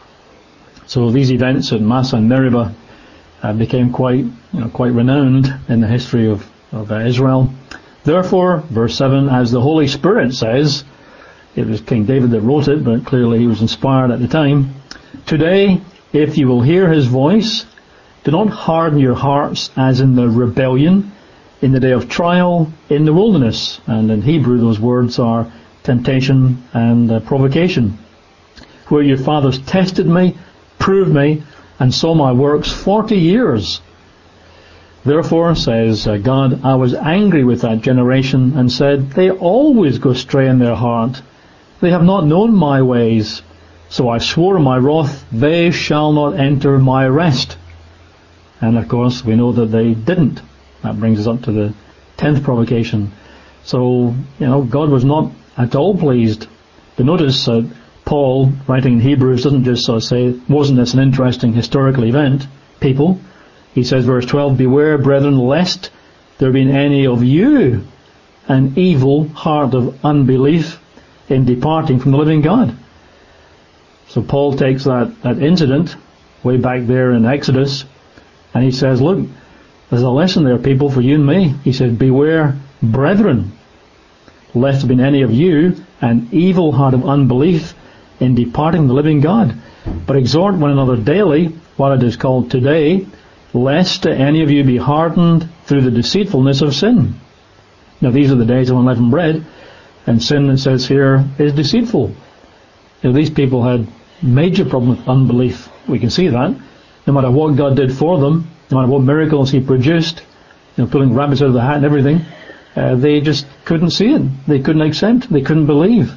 So these events at Massah and Meribah became quite renowned in the history of Israel. Therefore, verse 7, as the Holy Spirit says, it was King David that wrote it, but clearly he was inspired at the time. Today, if you will hear his voice, do not harden your hearts as in the rebellion in the day of trial in the wilderness. And in Hebrew those words are temptation and provocation. Where your fathers tested me, proved me, and saw my works 40 years. Therefore, says God, I was angry with that generation and said, they always go astray in their heart. They have not known my ways. So I swore in my wrath, they shall not enter my rest. And of course, we know that they didn't. That brings us up to the 10th provocation. So, God was not at all pleased. But notice Paul, writing in Hebrews, doesn't just sort of say, wasn't this an interesting historical event, people? He says, verse 12, beware, brethren, lest there be in any of you an evil heart of unbelief in departing from the living God. So Paul takes that incident way back there in Exodus, and he says, look, there's a lesson there, people, for you and me. He said, beware, brethren, lest there be in any of you an evil heart of unbelief in departing from the living God. But exhort one another daily, while it is called today, lest any of you be hardened through the deceitfulness of sin. Now these are the days of unleavened bread, and sin, it says here, is deceitful. These people had major problem with unbelief. We can see that. No matter what God did for them, no matter what miracles He produced, pulling rabbits out of the hat and everything, they just couldn't see it. They couldn't accept. They couldn't believe.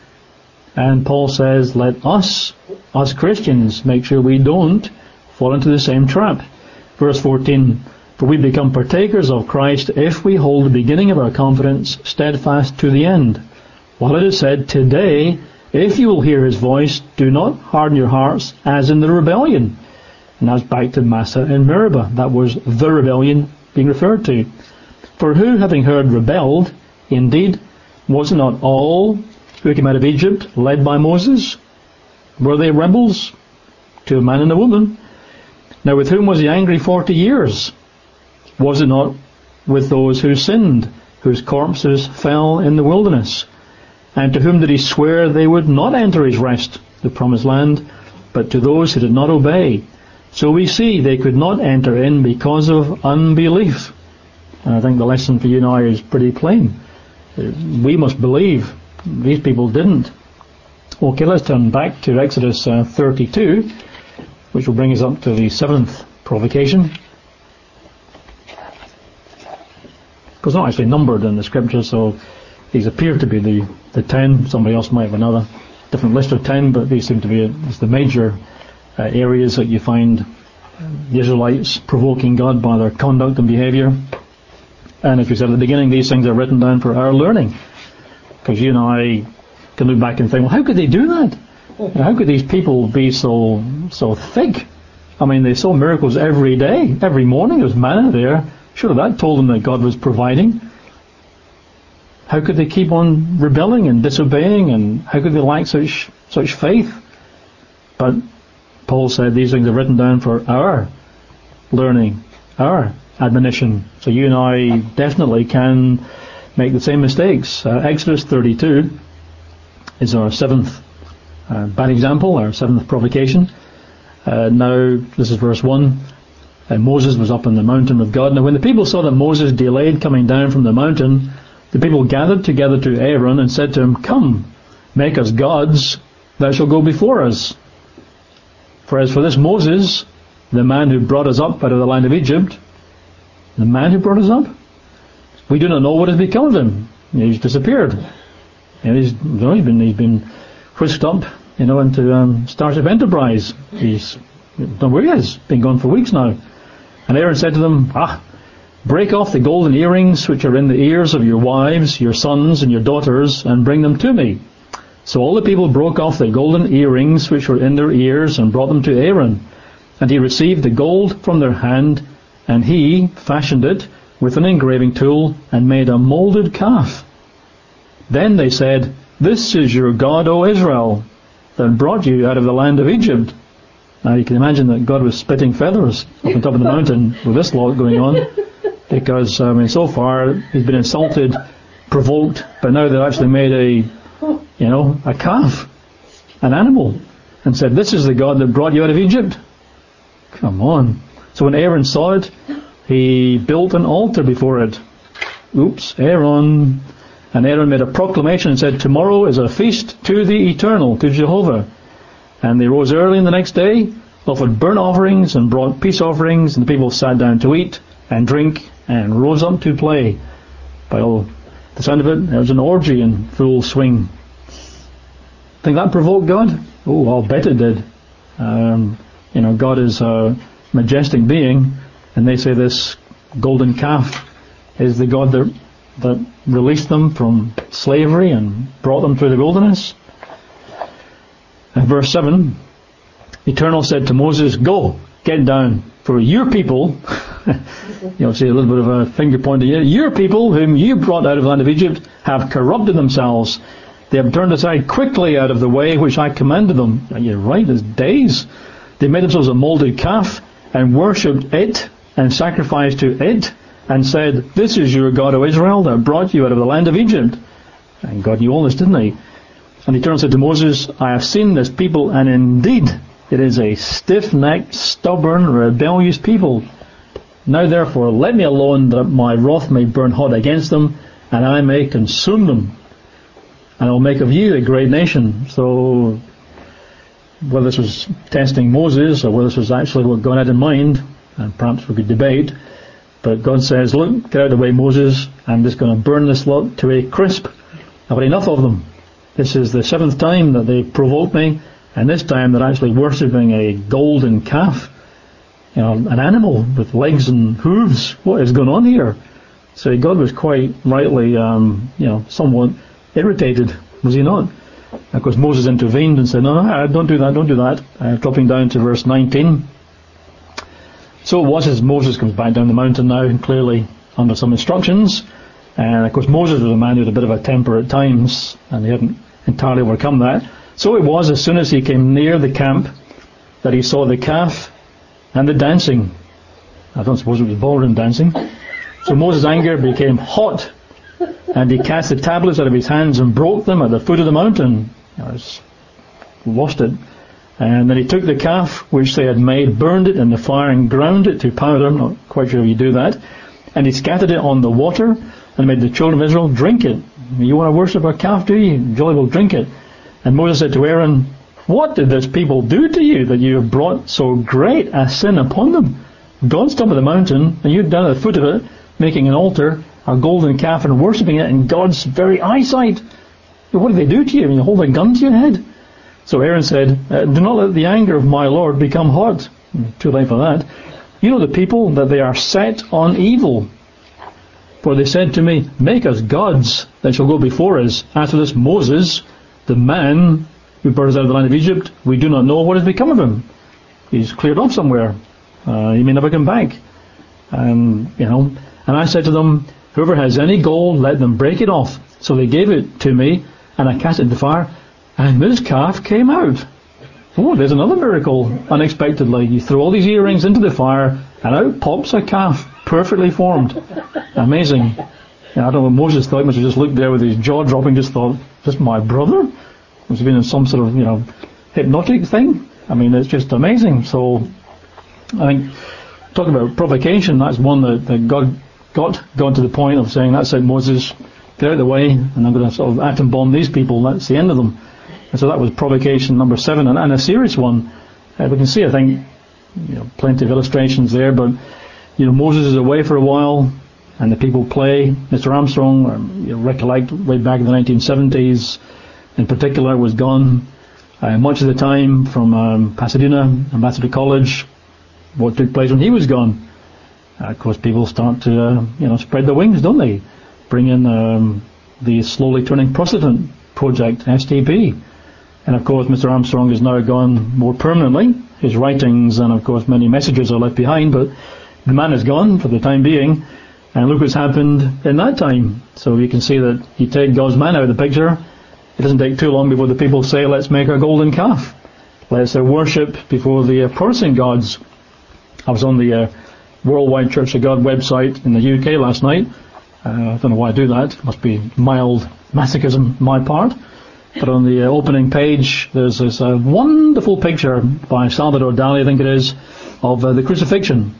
And Paul says, let us Christians, make sure we don't fall into the same trap. Verse 14, for we become partakers of Christ if we hold the beginning of our confidence steadfast to the end. While it is said, today, if you will hear his voice, do not harden your hearts as in the rebellion. And that's back to Massah and Meribah. That was the rebellion being referred to. For who, having heard, rebelled? Indeed, was it not all who came out of Egypt, led by Moses? Were they rebels? To a man and a woman. Now with whom was he angry 40 years? Was it not with those who sinned, whose corpses fell in the wilderness? And to whom did he swear they would not enter his rest, the promised land, but to those who did not obey? So we see they could not enter in because of unbelief. And I think the lesson for you now is pretty plain. We must believe. These people didn't. Okay, let's turn back to Exodus 32, which will bring us up to the 7th provocation. It's not actually numbered in the scriptures, so these appear to be the 10. Somebody else might have another different list of 10, but these seem to be the major areas that you find the Israelites provoking God by their conduct and behaviour. And if you said at the beginning, these things are written down for our learning. Because you and I can look back and think, well, how could they do that? How could these people be so thick? I mean, they saw miracles every day. Every morning there was manna there. Surely that told them that God was providing. How could they keep on rebelling and disobeying, and how could they lack such faith? But Paul said these things are written down for our learning, our admonition. So you and I definitely can make the same mistakes. Exodus 32 is our seventh bad example, our seventh provocation. Now, this is verse 1. Moses was up on the mountain with God. Now, when the people saw that Moses delayed coming down from the mountain, the people gathered together to Aaron and said to him, "Come, make us gods that shall go before us. For as for this Moses, the man who brought us up out of the land of Egypt," the man who brought us up, "we do not know what has become of him." He's disappeared. He's been whisked up, into Starship Enterprise. He's don't know where he is. Been gone for weeks now. And Aaron said to them, "Break off the golden earrings which are in the ears of your wives, your sons, and your daughters, and bring them to me." So all the people broke off the golden earrings which were in their ears and brought them to Aaron. And he received the gold from their hand, and he fashioned it with an engraving tool and made a molded calf. Then they said, "This is your God, O Israel, that brought you out of the land of Egypt." Now you can imagine that God was spitting feathers up on top of the mountain with this lot going on, because so far he's been insulted, provoked, but now they've actually made a calf, an animal, and said, "This is the God that brought you out of Egypt." Come on. So when Aaron saw it, he built an altar before it. Aaron. And Aaron made a proclamation and said, "Tomorrow is a feast to the Eternal, to Jehovah." And they rose early the next day, offered burnt offerings and brought peace offerings, and the people sat down to eat and drink and rose up to play. By all the sound of it, there was an orgy in full swing. Think that provoked God? Oh, I'll bet it did. God is a majestic being, and they say this golden calf is the God that released them from slavery and brought them through the wilderness. And verse 7, Eternal said to Moses, "Go, get down, for your people," see a little bit of a finger pointing here, "your people whom you brought out of the land of Egypt have corrupted themselves. They have turned aside quickly out of the way which I commanded them." And you're right, it's days. They made themselves a molded calf and worshipped it and sacrificed to it and said, "This is your God, O Israel, that brought you out of the land of Egypt." And God knew all this, didn't he? And Eternal said to Moses, "I have seen this people, and indeed it is a stiff-necked, stubborn, rebellious people. Now therefore let me alone, that my wrath may burn hot against them, and I may consume them. And I will make of you a great nation." So whether this was testing Moses or whether this was actually what God had in mind, and perhaps we could debate, but God says, "Look, get out of the way, Moses. I'm just going to burn this lot to a crisp. I've had enough of them. This is the seventh time that they provoked me, and this time they're actually worshipping a golden calf, an animal with legs and hooves. What is going on here?" So God was quite rightly, somewhat irritated, was he not? Of course, Moses intervened and said, "No, don't do that. Dropping down to verse 19. So it was as Moses comes back down the mountain now, and clearly under some instructions. And of course, Moses was a man who had a bit of a temper at times, and he hadn't entirely overcome that. So it was as soon as he came near the camp that he saw the calf and the dancing. I don't suppose it was ballroom dancing. So Moses' anger became hot, and he cast the tablets out of his hands and broke them at the foot of the mountain. Lost it. And then he took the calf which they had made, burned it in the fire, and ground it to powder. I'm not quite sure if you do that. And he scattered it on the water and made the children of Israel drink it. You want to worship a calf, do you? Jolly well drink it. And Moses said to Aaron, "What did this people do to you that you have brought so great a sin upon them? God's top of the mountain, and you're down at the foot of it, making an altar, a golden calf, and worshipping it in God's very eyesight. What did they do to you? You hold a gun to your head?" So Aaron said, "Do not let the anger of my Lord become hot." Too late for that. "You know the people, that they are set on evil. For they said to me, 'Make us gods that shall go before us.' After this Moses, the man who brought us out of the land of Egypt, we do not know what has become of him. He's cleared off somewhere. He may never come back." And I said to them, "Whoever has any gold, let them break it off." So they gave it to me, and I cast it in the fire, and this calf came out. Oh, there's another miracle, unexpectedly. You throw all these earrings into the fire, and out pops a calf, perfectly formed. Amazing. I don't know what Moses thought. He must have just looked there with his jaw dropping, just thought, is this my brother? Must have been in some sort of, hypnotic thing. I mean, it's just amazing. So, I think, talking about provocation, that's one that God got to the point of saying, that's it, Moses, get out of the way, and I'm going to sort of atom bomb these people, that's the end of them. And so that was provocation number 7, and a serious one. We can see, I think, plenty of illustrations there, but, Moses is away for a while, and the people play. Mr. Armstrong, recollect, way back in the 1970s, in particular, was gone much of the time from Pasadena, Ambassador College, what took place when he was gone. Of course, people start to, spread their wings, don't they? Bring in the Slowly Turning Protestant Project, STP. And of course, Mr. Armstrong is now gone more permanently. His writings and, of course, many messages are left behind, but the man is gone for the time being. And look what's happened in that time. So you can see that you take God's man out of the picture. It doesn't take too long before the people say, let's make a golden calf. Let's worship before the Protestant gods. I was on the Worldwide Church of God website in the UK last night. I don't know why I do that. It must be mild masochism on my part. But on the opening page, there's this wonderful picture by Salvador Dali, I think it is, of the crucifixion.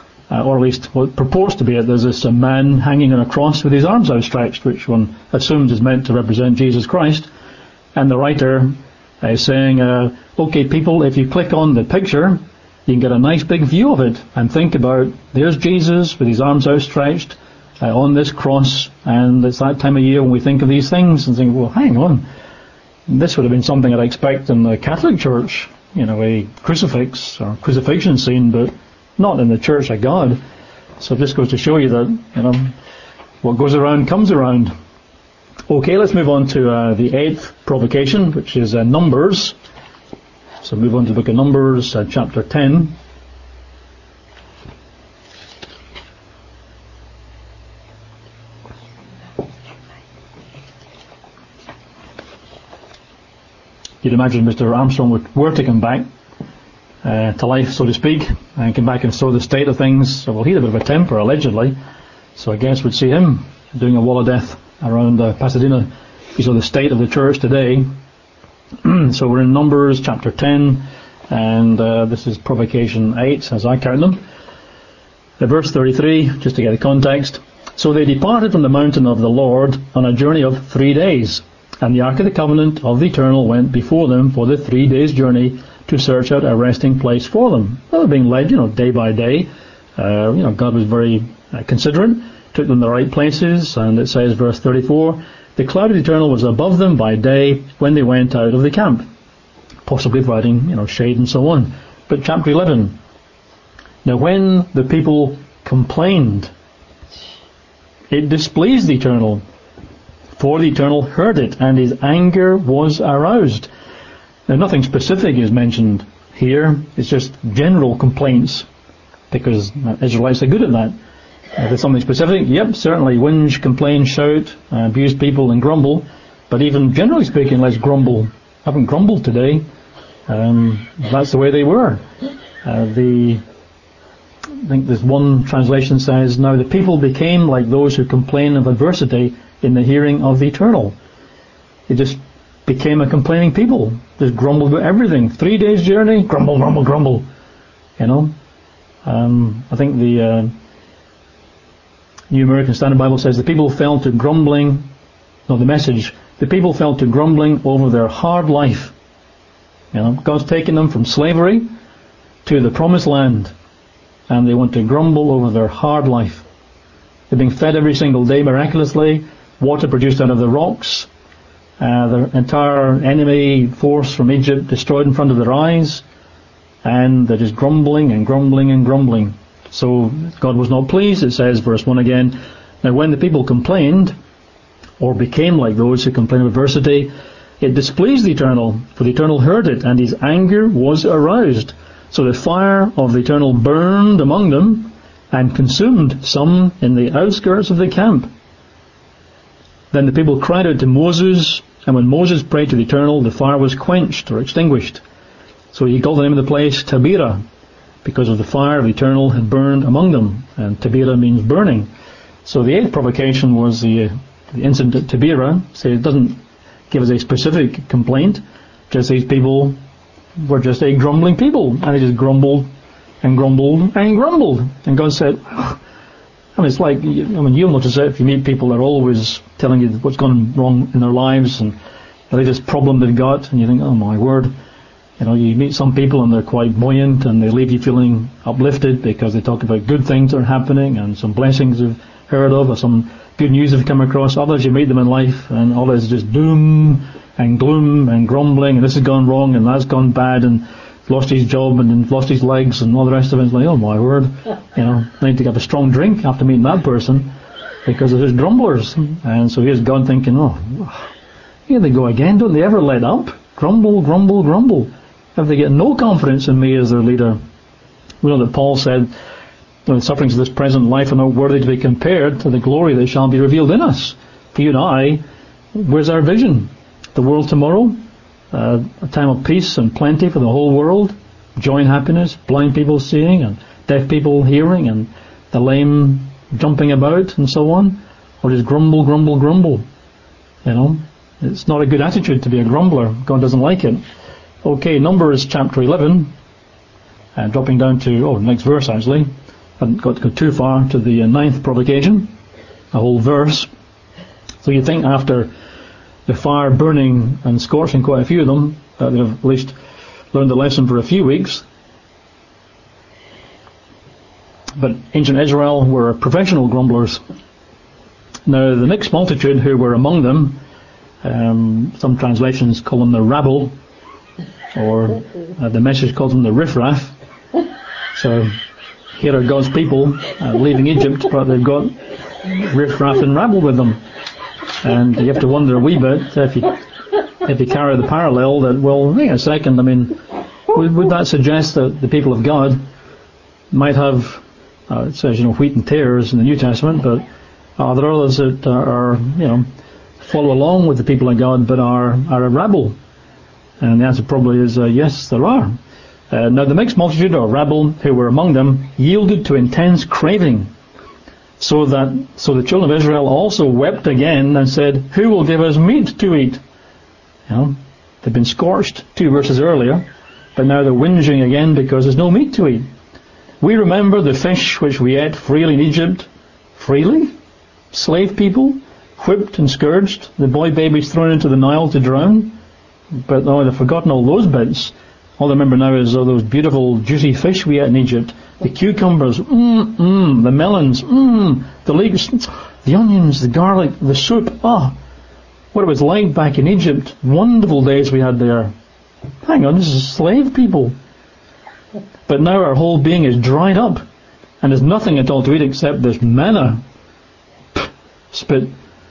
Or at least what purports to be it. There's this man hanging on a cross with his arms outstretched, which one assumes is meant to represent Jesus Christ. And the writer is saying, okay people, if you click on the picture, you can get a nice big view of it and think about, there's Jesus with his arms outstretched on this cross, and it's that time of year when we think of these things and think, well, hang on, this would have been something I'd expect in the Catholic Church, a crucifix or crucifixion scene, but not in the Church of God. So this goes to show you that, what goes around comes around. Okay, let's move on to the 8th provocation, which is Numbers. So move on to the book of Numbers, chapter 10. You'd imagine Mr. Armstrong were to come back to life, so to speak, and come back and saw the state of things. So, well, he had a bit of a temper, allegedly. So I guess we'd see him doing a wall of death around Pasadena. You saw the state of the church today. So we're in Numbers chapter 10, and this is provocation 8, as I count them. Verse 33, just to get the context. So they departed from the mountain of the Lord on a journey of 3 days, and the ark of the covenant of the Eternal went before them for the 3 days' journey to search out a resting place for them. They were being led, day by day. God was very considerate, took them to the right places, and it says, verse 34, the cloud of the Eternal was above them by day when they went out of the camp, possibly providing, shade and so on. But chapter 11, now when the people complained, it displeased the Eternal, for the Eternal heard it, and his anger was aroused. Now nothing specific is mentioned here, it's just general complaints, because Israelites are good at that. If there's something specific, yep, certainly whinge, complain, shout, abuse people and grumble, but even generally speaking, let's grumble. Haven't grumbled today. That's the way they were. I think there's one translation says, now the people became like those who complain of adversity in the hearing of the Eternal. They just became a complaining people. Just grumbled about everything. 3 days journey, grumble, grumble, grumble. I think the New American Standard Bible says the people fell to grumbling, the Message, the people fell to grumbling over their hard life. God's taken them from slavery to the promised land, and they want to grumble over their hard life. They're being fed every single day miraculously, water produced out of the rocks, the entire enemy force from Egypt destroyed in front of their eyes, and they're just grumbling and grumbling and grumbling. So God was not pleased. It says, verse 1 again, now when the people complained, or became like those who complain of adversity, it displeased the Eternal, for the Eternal heard it, and his anger was aroused. So the fire of the Eternal burned among them, and consumed some in the outskirts of the camp. Then the people cried out to Moses, and when Moses prayed to the Eternal, the fire was quenched or extinguished. So he called the name of the place Taberah, because of the fire of the Eternal had burned among them, and Taberah means burning. So the 8th provocation was the incident at Tabera. So it doesn't give us a specific complaint, just these people were just a grumbling people, and they just grumbled and grumbled and grumbled. And God said, and it's like, you'll notice that if you meet people that are always telling you what's gone wrong in their lives and the latest problem they've got, and you think, oh my word. You meet some people and they're quite buoyant and they leave you feeling uplifted because they talk about good things that are happening and some blessings they've heard of or some good news they've come across. Others, you meet them in life and all is just doom and gloom and grumbling, and this has gone wrong and that's gone bad, and lost his job and lost his legs and all the rest of it. It's like, oh my word, I need to have a strong drink after meeting that person because they're just grumblers. And so here's God thinking, oh, here they go again. Don't they ever let up? Grumble, grumble, grumble. If they get no confidence in me as their leader. We know that Paul said, the sufferings of this present life are not worthy to be compared to the glory that shall be revealed in us. For you and I, where's our vision? The world tomorrow? A time of peace and plenty for the whole world? Joy and happiness? Blind people seeing and deaf people hearing and the lame jumping about and so on? Or just grumble, grumble, grumble? It's not a good attitude to be a grumbler. God doesn't like it. Okay, Numbers chapter 11, and dropping down to, next verse actually. Haven't got to go too far to the 9th provocation, a whole verse. So you think after the fire burning and scorching quite a few of them, they've at least learned the lesson for a few weeks. But ancient Israel were professional grumblers. Now the mixed multitude who were among them, some translations call them the rabble, or the Message calls them the riffraff. So here are God's people leaving Egypt, but they've got riffraff and rabble with them. And you have to wonder a wee bit if you carry the parallel that, well, wait a second, would that suggest that the people of God might have, it says, wheat and tares in the New Testament, but are there others that are, follow along with the people of God but are a rabble? And the answer probably is yes, there are. Now the mixed multitude, or rabble, who were among them, yielded to intense craving, so the children of Israel also wept again and said, who will give us meat to eat? They've been scorched 2 verses earlier, but now they're whinging again because there's no meat to eat. We remember the fish which we ate freely in Egypt. Freely? Slave people? Whipped and scourged? The boy babies thrown into the Nile to drown? But they've forgotten all those bits. All I remember now is all those beautiful juicy fish we ate in Egypt. The cucumbers, the melons, the leeks, the onions, the garlic, the soup. What it was like back in Egypt. Wonderful days we had there. Hang on, this is slave people. But now our whole being is dried up, and there's nothing at all to eat except this manna. Spit,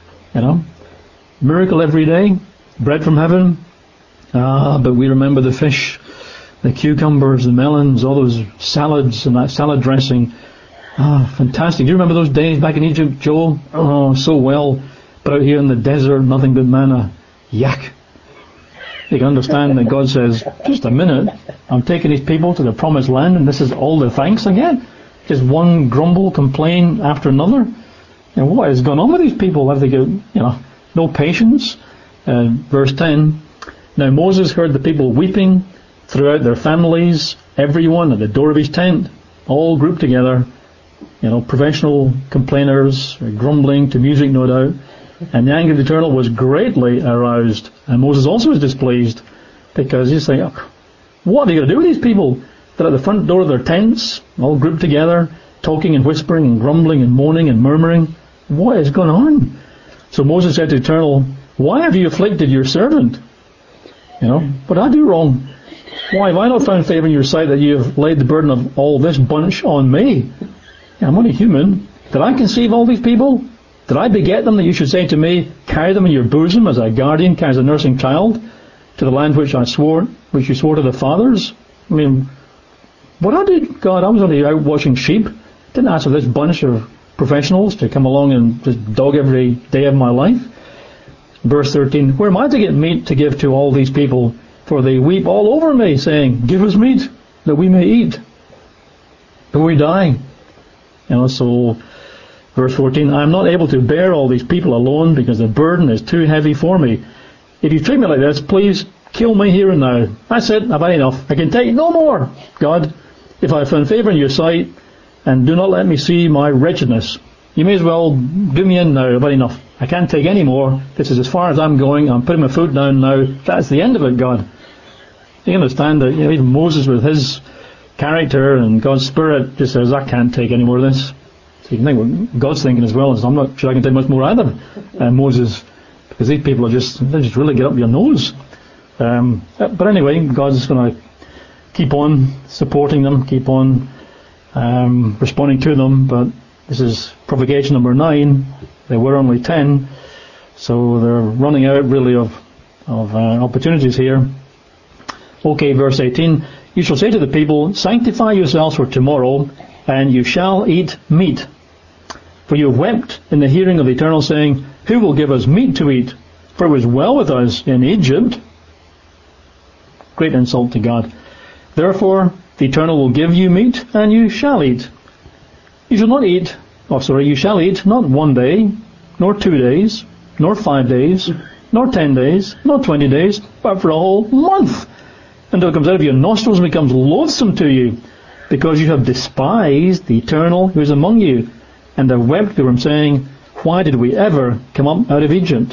miracle every day, bread from heaven. But we remember the fish, the cucumbers, the melons, all those salads and that salad dressing. Fantastic. Do you remember those days back in Egypt, Joel? Oh, so well. But out here in the desert, nothing but manna. Yuck. You can understand that God says, just a minute, I'm taking these people to the promised land and this is all the thanks I get? Just one grumble, complain after another? What has gone on with these people? Have they got, no patience? Verse 10, now Moses heard the people weeping throughout their families, everyone at the door of his tent, all grouped together, professional complainers, grumbling to music no doubt, and the anger of the Eternal was greatly aroused, and Moses also was displeased, because he's saying, what are they going to do with these people? They're at the front door of their tents, all grouped together, talking and whispering and grumbling and moaning and murmuring. What is going on? So Moses said to the Eternal, why have you afflicted your servant? What did I do wrong? Why have I not found favour in your sight that you have laid the burden of all this bunch on me? I'm only human. Did I conceive all these people? Did I beget them that you should say to me, carry them in your bosom as a guardian carries a nursing child to the land which you swore to the fathers? What I did, God, I was only out watching sheep. Didn't ask for this bunch of professionals to come along and just dog every day of my life. Verse 13, where am I to get meat to give to all these people? For they weep all over me, saying, give us meat that we may eat before we die. So Verse 14, I am not able to bear all these people alone because the burden is too heavy for me. If you treat me like this, please kill me here and now. That's it, I've had enough. I can take no more, God. If I have found favour in your sight, and do not let me see my wretchedness. You may as well do me in now, I've had enough. I can't take any more. This is as far as I'm going. I'm putting my foot down now. That's the end of it, God. You understand that, even Moses with his character and God's Spirit just says, I can't take any more of this. So you can think what God's thinking as well. I'm not sure I can take much more either. Moses, because these people they just really get up your nose. But anyway, God's going to keep on supporting them, keep on responding to them. But this is provocation number 9. They were only 10, so they're running out really of opportunities here. Okay, verse 18. You shall say to the people, sanctify yourselves for tomorrow, and you shall eat meat. For you have wept in the hearing of the Eternal, saying, who will give us meat to eat? For it was well with us in Egypt. Great insult to God. Therefore, the Eternal will give you meat, and you shall eat. You shall eat not 1 day, nor 2 days, nor 5 days, nor 10 days, nor 20 days, but for a whole month, until it comes out of your nostrils and becomes loathsome to you, because you have despised the Eternal who is among you, and have wept for him, saying, why did we ever come up out of Egypt?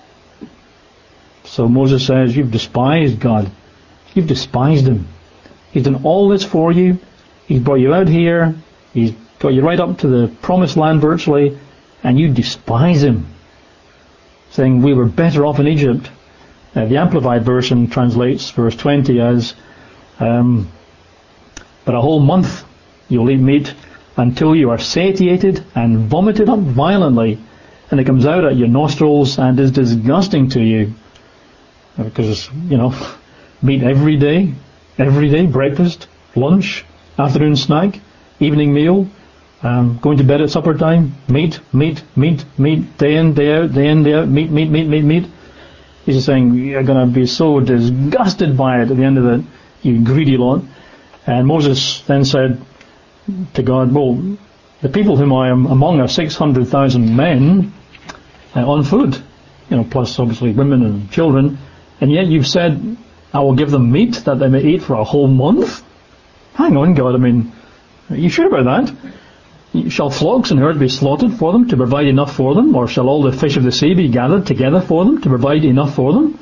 So Moses says, you've despised God. You've despised him. He's done all this for you. He's brought you out here. He's got you right up to the promised land virtually, and you despise him, saying we were better off in Egypt. The Amplified Version translates verse 20 as, but a whole month you'll eat meat until you are satiated and vomited up violently, and it comes out at your nostrils and is disgusting to you. Because, meat every day, breakfast, lunch, afternoon snack, evening meal, going to bed at supper time, meat, day in, day out, meat. He's just saying, you're going to be so disgusted by it at the end of it, you greedy lot. And Moses then said to God, well, the people whom I am among are 600,000 men on food, plus obviously women and children, and yet you've said, I will give them meat that they may eat for a whole month? Hang on, God, are you sure about that? Shall flocks and herds be slaughtered for them to provide enough for them? Or shall all the fish of the sea be gathered together for them to provide enough for them?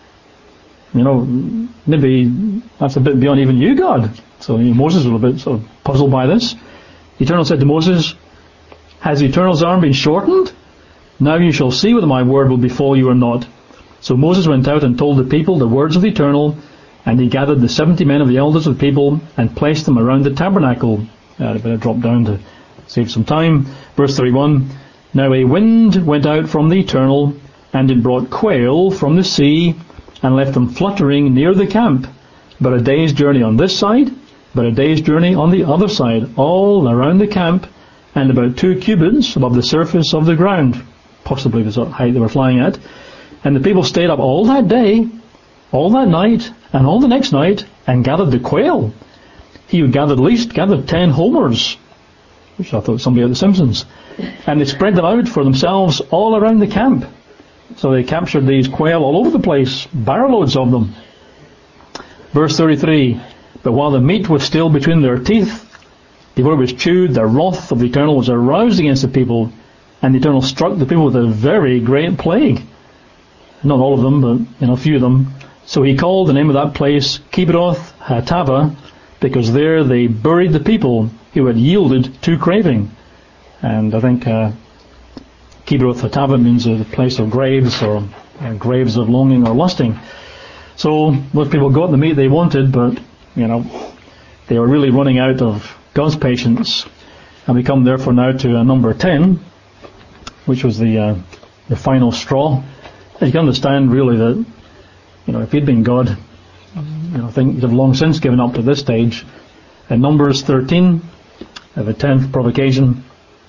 Maybe that's a bit beyond even you, God. So Moses was a bit sort of puzzled by this. The Eternal said to Moses, has the Eternal's arm been shortened? Now you shall see whether my word will befall you or not. So Moses went out and told the people the words of the Eternal, and he gathered the 70 men of the elders of the people and placed them around the tabernacle. I better drop down to save some time. Verse 31, now a wind went out from the Eternal, and it brought quail from the sea, and left them fluttering near the camp, but a day's journey on this side, but a day's journey on the other side, all around the camp, and about 2 cubits above the surface of the ground, possibly the sort of height they were flying at. And the people stayed up all that day, all that night, and all the next night, and gathered the quail. He who gathered least gathered 10 homers, which I thought was somebody at The Simpsons, and they spread them out for themselves all around the camp. So they captured these quail all over the place, barrel loads of them. Verse 33, but while the meat was still between their teeth, before it was chewed, the wrath of the Eternal was aroused against the people, and the Eternal struck the people with a very great plague. Not all of them, but a few of them. So he called the name of that place Kibroth Hattaavah, because there they buried the people who had yielded to craving. And I think Kibroth Hattaavah means the place of graves, or graves of longing or lusting. So most people got the meat they wanted, but they were really running out of God's patience. And we come therefore now to number 10, which was the final straw. You can understand really that, if he'd been God, I think he'd have long since given up to this stage. In Numbers 13, the 10th provocation,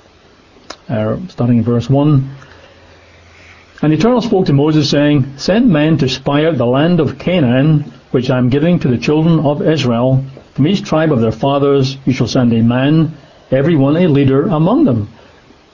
starting in verse 1. And the Eternal spoke to Moses, saying, send men to spy out the land of Canaan, which I am giving to the children of Israel. From each tribe of their fathers you shall send a man, every one a leader among them.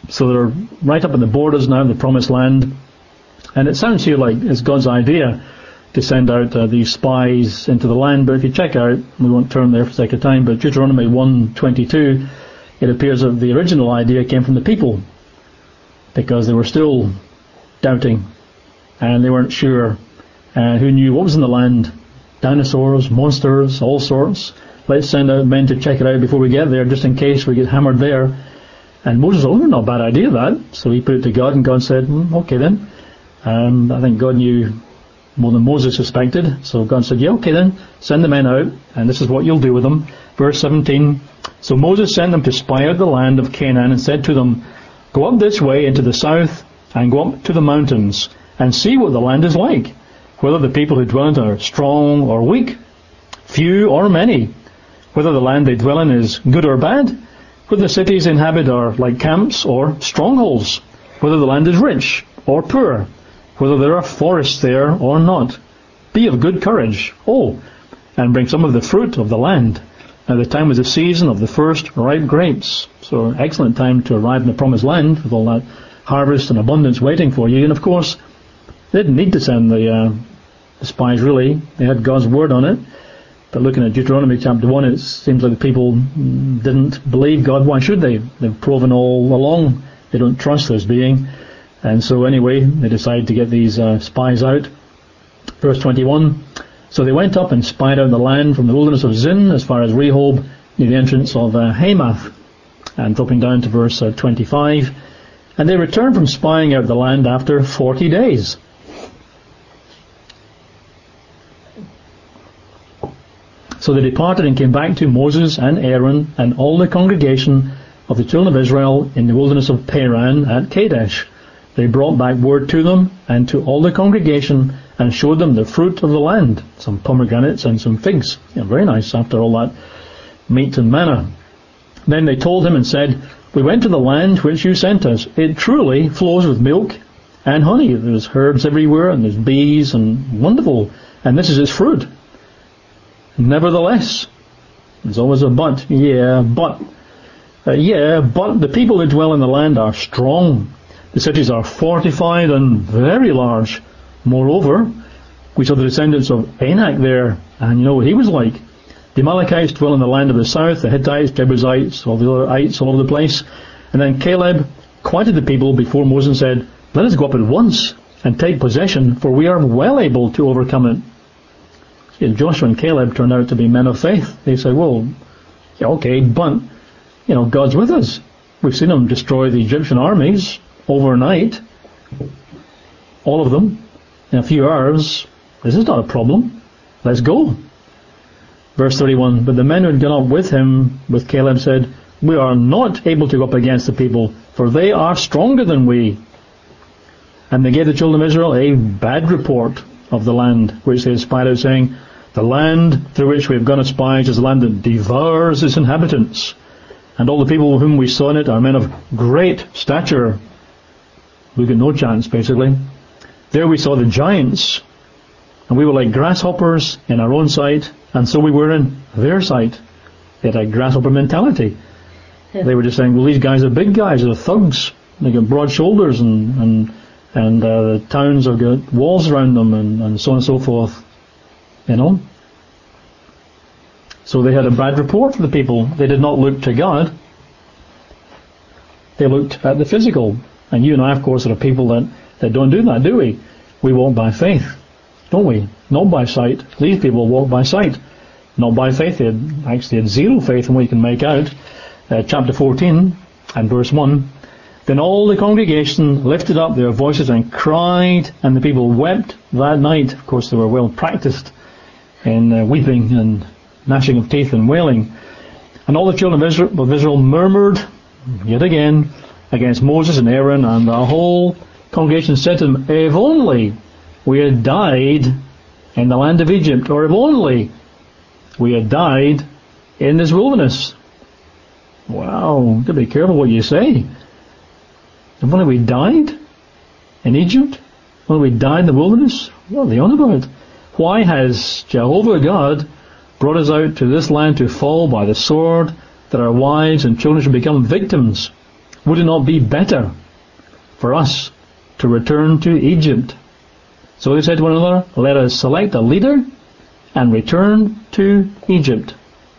So they're right up in the borders now of the Promised Land. And it sounds here like it's God's idea to send out these spies into the land. But if you check out, we won't turn there for the sake of time, but Deuteronomy 1:22, it appears that the original idea came from the people, because they were still doubting and they weren't sure. And who knew what was in the land? Dinosaurs, monsters, all sorts. Let's send out men to check it out before we get there, just in case we get hammered there. And Moses said, not a bad idea, that. So he put it to God, and God said, okay then. I think God knew more than Moses suspected. So God said, yeah, okay then, send the men out, and this is what you'll do with them. Verse 17, so Moses sent them to spy out the land of Canaan, and said to them, go up this way into the south, and go up to the mountains, and see what the land is like, whether the people who dwell in it are strong or weak, few or many, whether the land they dwell in is good or bad, whether the cities they inhabit are like camps or strongholds, whether the land is rich or poor, whether there are forests there or not. Be of good courage, and bring some of the fruit of the land. Now the time was the season of the first ripe grapes. So excellent time to arrive in the Promised Land with all that harvest and abundance waiting for you. And of course, they didn't need to send the spies really. They had God's word on it. But looking at Deuteronomy chapter 1, it seems like the people didn't believe God. Why should they? They've proven all along they don't trust this being. And so anyway, they decided to get these spies out. Verse 21, so they went up and spied out the land from the wilderness of Zin as far as Rehob, near the entrance of Hamath. And dropping down to verse 25, and they returned from spying out the land after 40 days. So they departed and came back to Moses and Aaron and all the congregation of the children of Israel in the wilderness of Paran at Kadesh. They brought back word to them and to all the congregation and showed them the fruit of the land, some pomegranates and some figs. Very nice after all that meat and manna. Then they told him and said, we went to the land which you sent us. It truly flows with milk and honey. There's herbs everywhere and there's bees and wonderful. And this is its fruit. Nevertheless, there's always a but. But the people who dwell in the land are strong. The cities are fortified and very large. Moreover, we saw the descendants of Anak there, and you know what he was like. The Amalekites dwell in the land of the south, the Hittites, Jebusites, all the other ites all over the place. And then Caleb quieted the people before Moses and said, let us go up at once and take possession, for we are well able to overcome it. See, Joshua and Caleb turned out to be men of faith. They said, well, yeah, okay, but, God's with us. We've seen him destroy the Egyptian armies overnight. All of them. In a few hours. This is not a problem. Let's go. Verse 31, but the men who had gone up with him, with Caleb, said, we are not able to go up against the people, for they are stronger than we. And they gave the children of Israel a bad report of the land, which they had spied out, saying, the land through which we have gone as spies is the land that devours its inhabitants. And all the people whom we saw in it are men of great stature. We got no chance, basically. There we saw the giants, and we were like grasshoppers in our own sight, and so we were in their sight. They had a grasshopper mentality. Yeah. They were just saying, well, these guys are big guys, they're thugs. They got broad shoulders, and the towns have got walls around them, and so on and so forth. So they had a bad report for the people. They did not look to God. They looked at the physical. And you and I, of course, are people that don't do that, do we? We walk by faith, don't we? Not by sight. These people walk by sight, not by faith. They had zero faith in what you can make out. Chapter 14 and verse 1. Then all the congregation lifted up their voices and cried, and the people wept that night. Of course, they were well practiced in weeping and gnashing of teeth and wailing. And all the children of Israel murmured yet again against Moses and Aaron, and the whole congregation said to them, if only we had died in the land of Egypt, or if only we had died in this wilderness. Wow, got to be careful what you say. If only we died in Egypt, if only we died in the wilderness, what are they on about? Why has Jehovah God brought us out to this land to fall by the sword, that our wives and children should become victims? Would it not be better for us to return to Egypt? So they said to one another, let us select a leader and return to Egypt.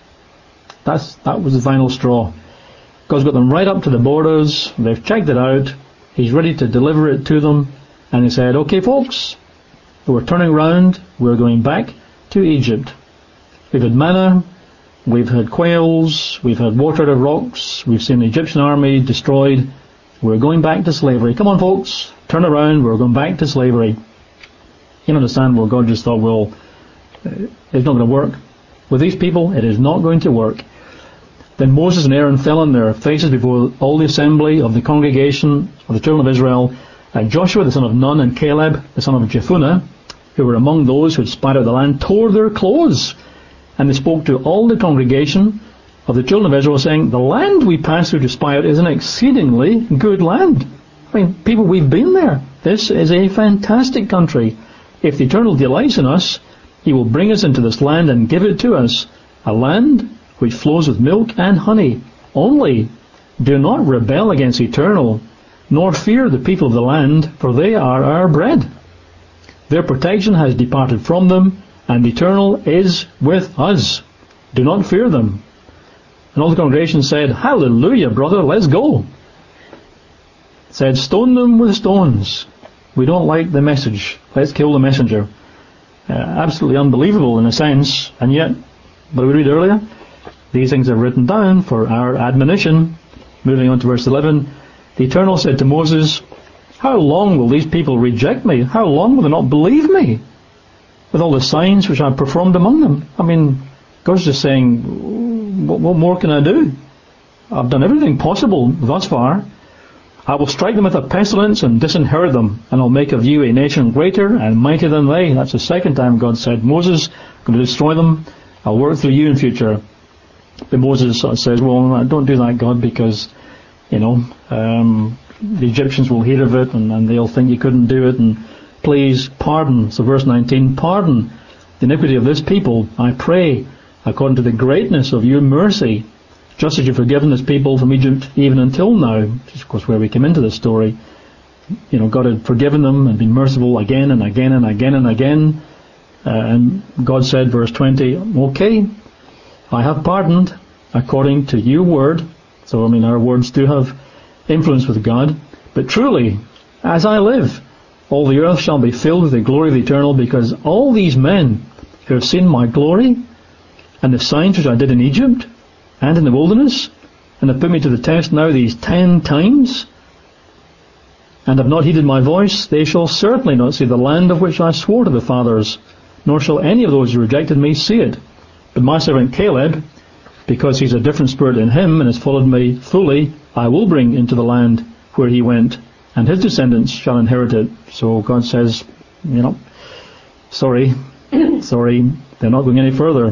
That was the final straw. God's got them right up to the borders. They've checked it out. He's ready to deliver it to them. And he said, okay folks, we're turning round. We're going back to Egypt. We've had manna. We've had quails. We've had water out of rocks. We've seen the Egyptian army destroyed. We're going back to slavery. Come on folks, turn around. We're going back to slavery. You understand, well, God just thought, well, it's not going to work. With these people, it is not going to work. Then Moses and Aaron fell on their faces before all the assembly of the congregation of the children of Israel. And Joshua, the son of Nun, and Caleb, the son of Jephunneh, who were among those who had spied out the land, tore their clothes. And they spoke to all the congregation of the children of Israel, saying, the land we passed through to spy out is an exceedingly good land. I mean, people, we've been there. This is a fantastic country. If the Eternal delights in us, He will bring us into this land and give it to us, a land which flows with milk and honey. Only do not rebel against the Eternal, nor fear the people of the land, for they are our bread. Their protection has departed from them, and the Eternal is with us. Do not fear them. And all the congregation said, hallelujah, brother, let's go. Said, stone them with stones. We don't like the message. Let's kill the messenger. Absolutely unbelievable in a sense, and yet, what did we read earlier? These things are written down for our admonition. Moving on to verse 11. The Eternal said to Moses, how long will these people reject me? How long will they not believe me? With all the signs which I have performed among them. I mean, God's just saying, what more can I do? I've done everything possible thus far. I will strike them with a pestilence and disinherit them, and I'll make of you a nation greater and mightier than they. That's the second time God said, Moses, I'm going to destroy them. I'll work through you in future. But Moses sort of says, well, don't do that, God, because, the Egyptians will hear of it and they'll think you couldn't do it, and please pardon. So verse 19, pardon the iniquity of this people, I pray, according to the greatness of your mercy, just as you've forgiven this people from Egypt even until now, which is of course where we came into this story. God had forgiven them and been merciful again and again and again and again. And God said, verse 20, okay, I have pardoned according to your word. So, our words do have influence with God. But truly, as I live, all the earth shall be filled with the glory of the Eternal, because all these men who have seen my glory and the signs which I did in Egypt and in the wilderness, and have put me to the test now these 10 times, and have not heeded my voice, they shall certainly not see the land of which I swore to the fathers, nor shall any of those who rejected me see it. But my servant Caleb, because he's a different spirit in him and has followed me fully, I will bring into the land where he went, and his descendants shall inherit it. So God says, sorry, they're not going any further.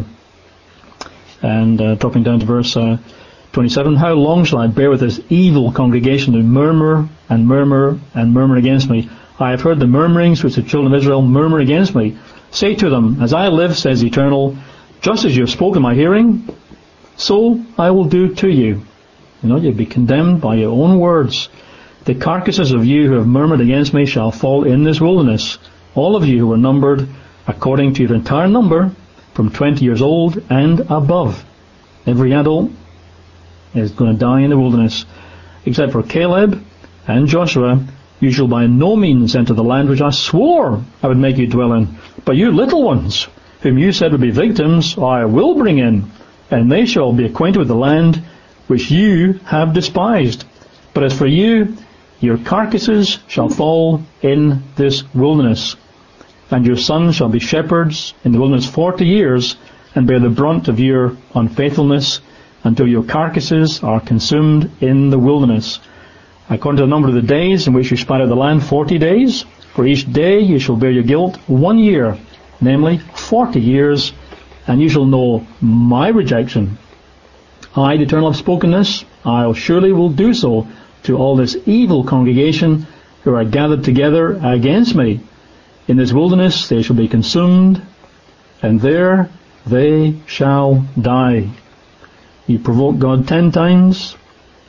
And dropping down to verse 27, how long shall I bear with this evil congregation who murmur and murmur and murmur against me? I have heard the murmurings which the children of Israel murmur against me. Say to them, as I live, says the Eternal, just as you have spoken my hearing, so I will do to you. You'll be condemned by your own words. The carcasses of you who have murmured against me shall fall in this wilderness. All of you who were numbered according to your entire number, from 20 years old and above. Every adult is going to die in the wilderness. Except for Caleb and Joshua, you shall by no means enter the land which I swore I would make you dwell in. But you little ones, whom you said would be victims, I will bring in, and they shall be acquainted with the land which you have despised. But as for you, your carcasses shall fall in this wilderness, and your sons shall be shepherds in the wilderness 40 years, and bear the brunt of your unfaithfulness, until your carcasses are consumed in the wilderness. According to the number of the days in which you spied out the land, 40 days. For each day you shall bear your guilt 1 year, namely 40 years, and you shall know my rejection. I, the Eternal, have spoken this. I surely will do so to all this evil congregation who are gathered together against me. In this wilderness they shall be consumed, and there they shall die. You provoke God 10 times,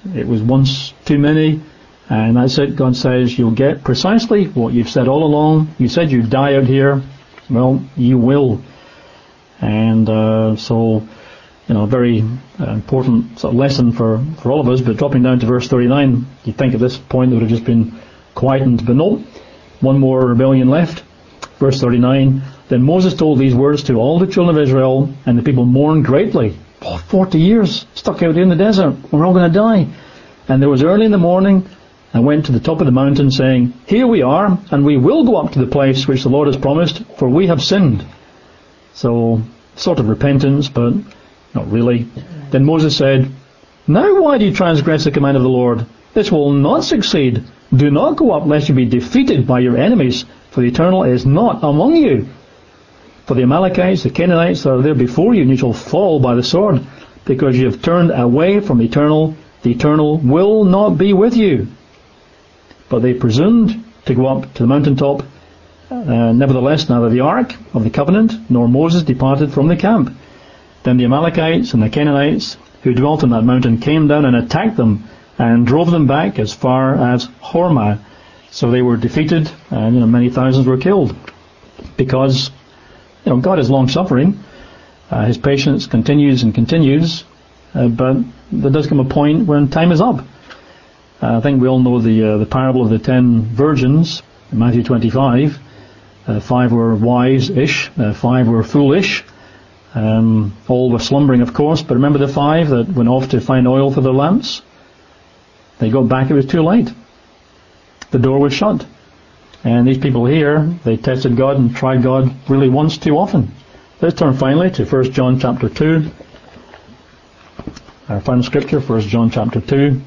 It was once too many, and that's it. God says you'll get precisely what you've said all along. You said you'd die out here. Well, you will. And so, a very important sort of lesson for all of us. But dropping down to verse 39, you'd think at this point it would have just been quietened, but no. One more rebellion left. Verse 39, then Moses told these words to all the children of Israel, and the people mourned greatly. 40 years stuck out in the desert. We're all going to die. And there was early in the morning, and went to the top of the mountain, saying, here we are, and we will go up to the place which the Lord has promised, for we have sinned. So, sort of repentance, but not really. Then Moses said, now why do you transgress the command of the Lord? This will not succeed. Do not go up lest you be defeated by your enemies, for the Eternal is not among you. For the Amalekites, the Canaanites are there before you, and you shall fall by the sword, because you have turned away from the Eternal. The Eternal will not be with you. But they presumed to go up to the mountaintop. Nevertheless, neither the ark of the covenant nor Moses departed from the camp. Then the Amalekites and the Canaanites who dwelt on that mountain came down and attacked them and drove them back as far as Hormah. So they were defeated, and many thousands were killed. Because God is long-suffering. His patience continues and continues, but there does come a point when time is up. I think we all know the parable of the 10 virgins in Matthew 25. 5 were wise-ish, 5 were foolish. All were slumbering, of course, but remember the 5 that went off to find oil for their lamps? They got back, it was too late. The door was shut. And these people here, they tested God and tried God really once too often. Let's turn finally to 1 John chapter 2. Our final scripture, 1 John chapter 2.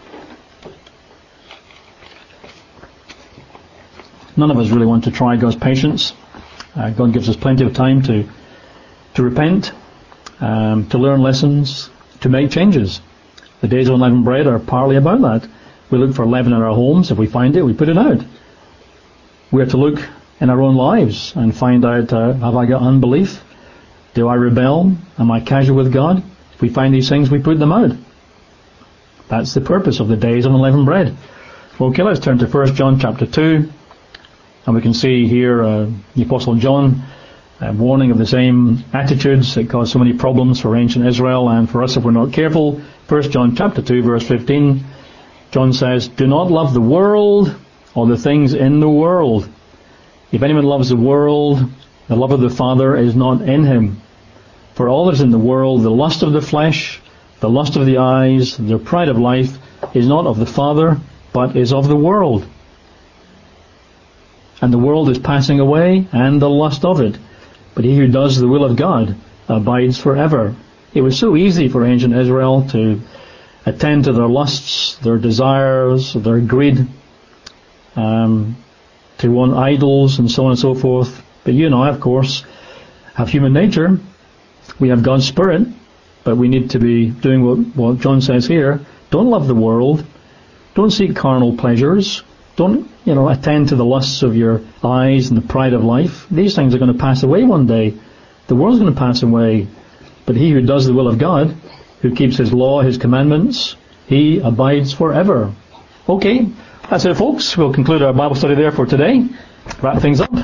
None of us really want to try God's patience. God gives us plenty of time to repent, to learn lessons, to make changes. The days of unleavened bread are partly about that. We look for leaven in our homes. If we find it, we put it out. We are to look in our own lives and find out, have I got unbelief? Do I rebel? Am I casual with God? If we find these things, we put them out. That's the purpose of the days of unleavened bread. Okay, let's turn to 1 John chapter 2. And we can see here the Apostle John warning of the same attitudes that caused so many problems for ancient Israel and for us if we're not careful. 1 John chapter 2 verse 15, John says, do not love the world or the things in the world. If anyone loves the world, the love of the Father is not in him. For all that is in the world, the lust of the flesh, the lust of the eyes, the pride of life, is not of the Father, but is of the world. And the world is passing away, and the lust of it. But he who does the will of God abides forever. It was so easy for ancient Israel to attend to their lusts, their desires, their greed, to want idols and so on and so forth. But you and I, of course, have human nature. We have God's Spirit, but we need to be doing what John says here. Don't love the world. Don't seek carnal pleasures. Don't, attend to the lusts of your eyes and the pride of life. These things are going to pass away one day. The world's going to pass away. But he who does the will of God, who keeps his law, his commandments, he abides forever. Okay, that's it, folks. We'll conclude our Bible study there for today. Wrap things up.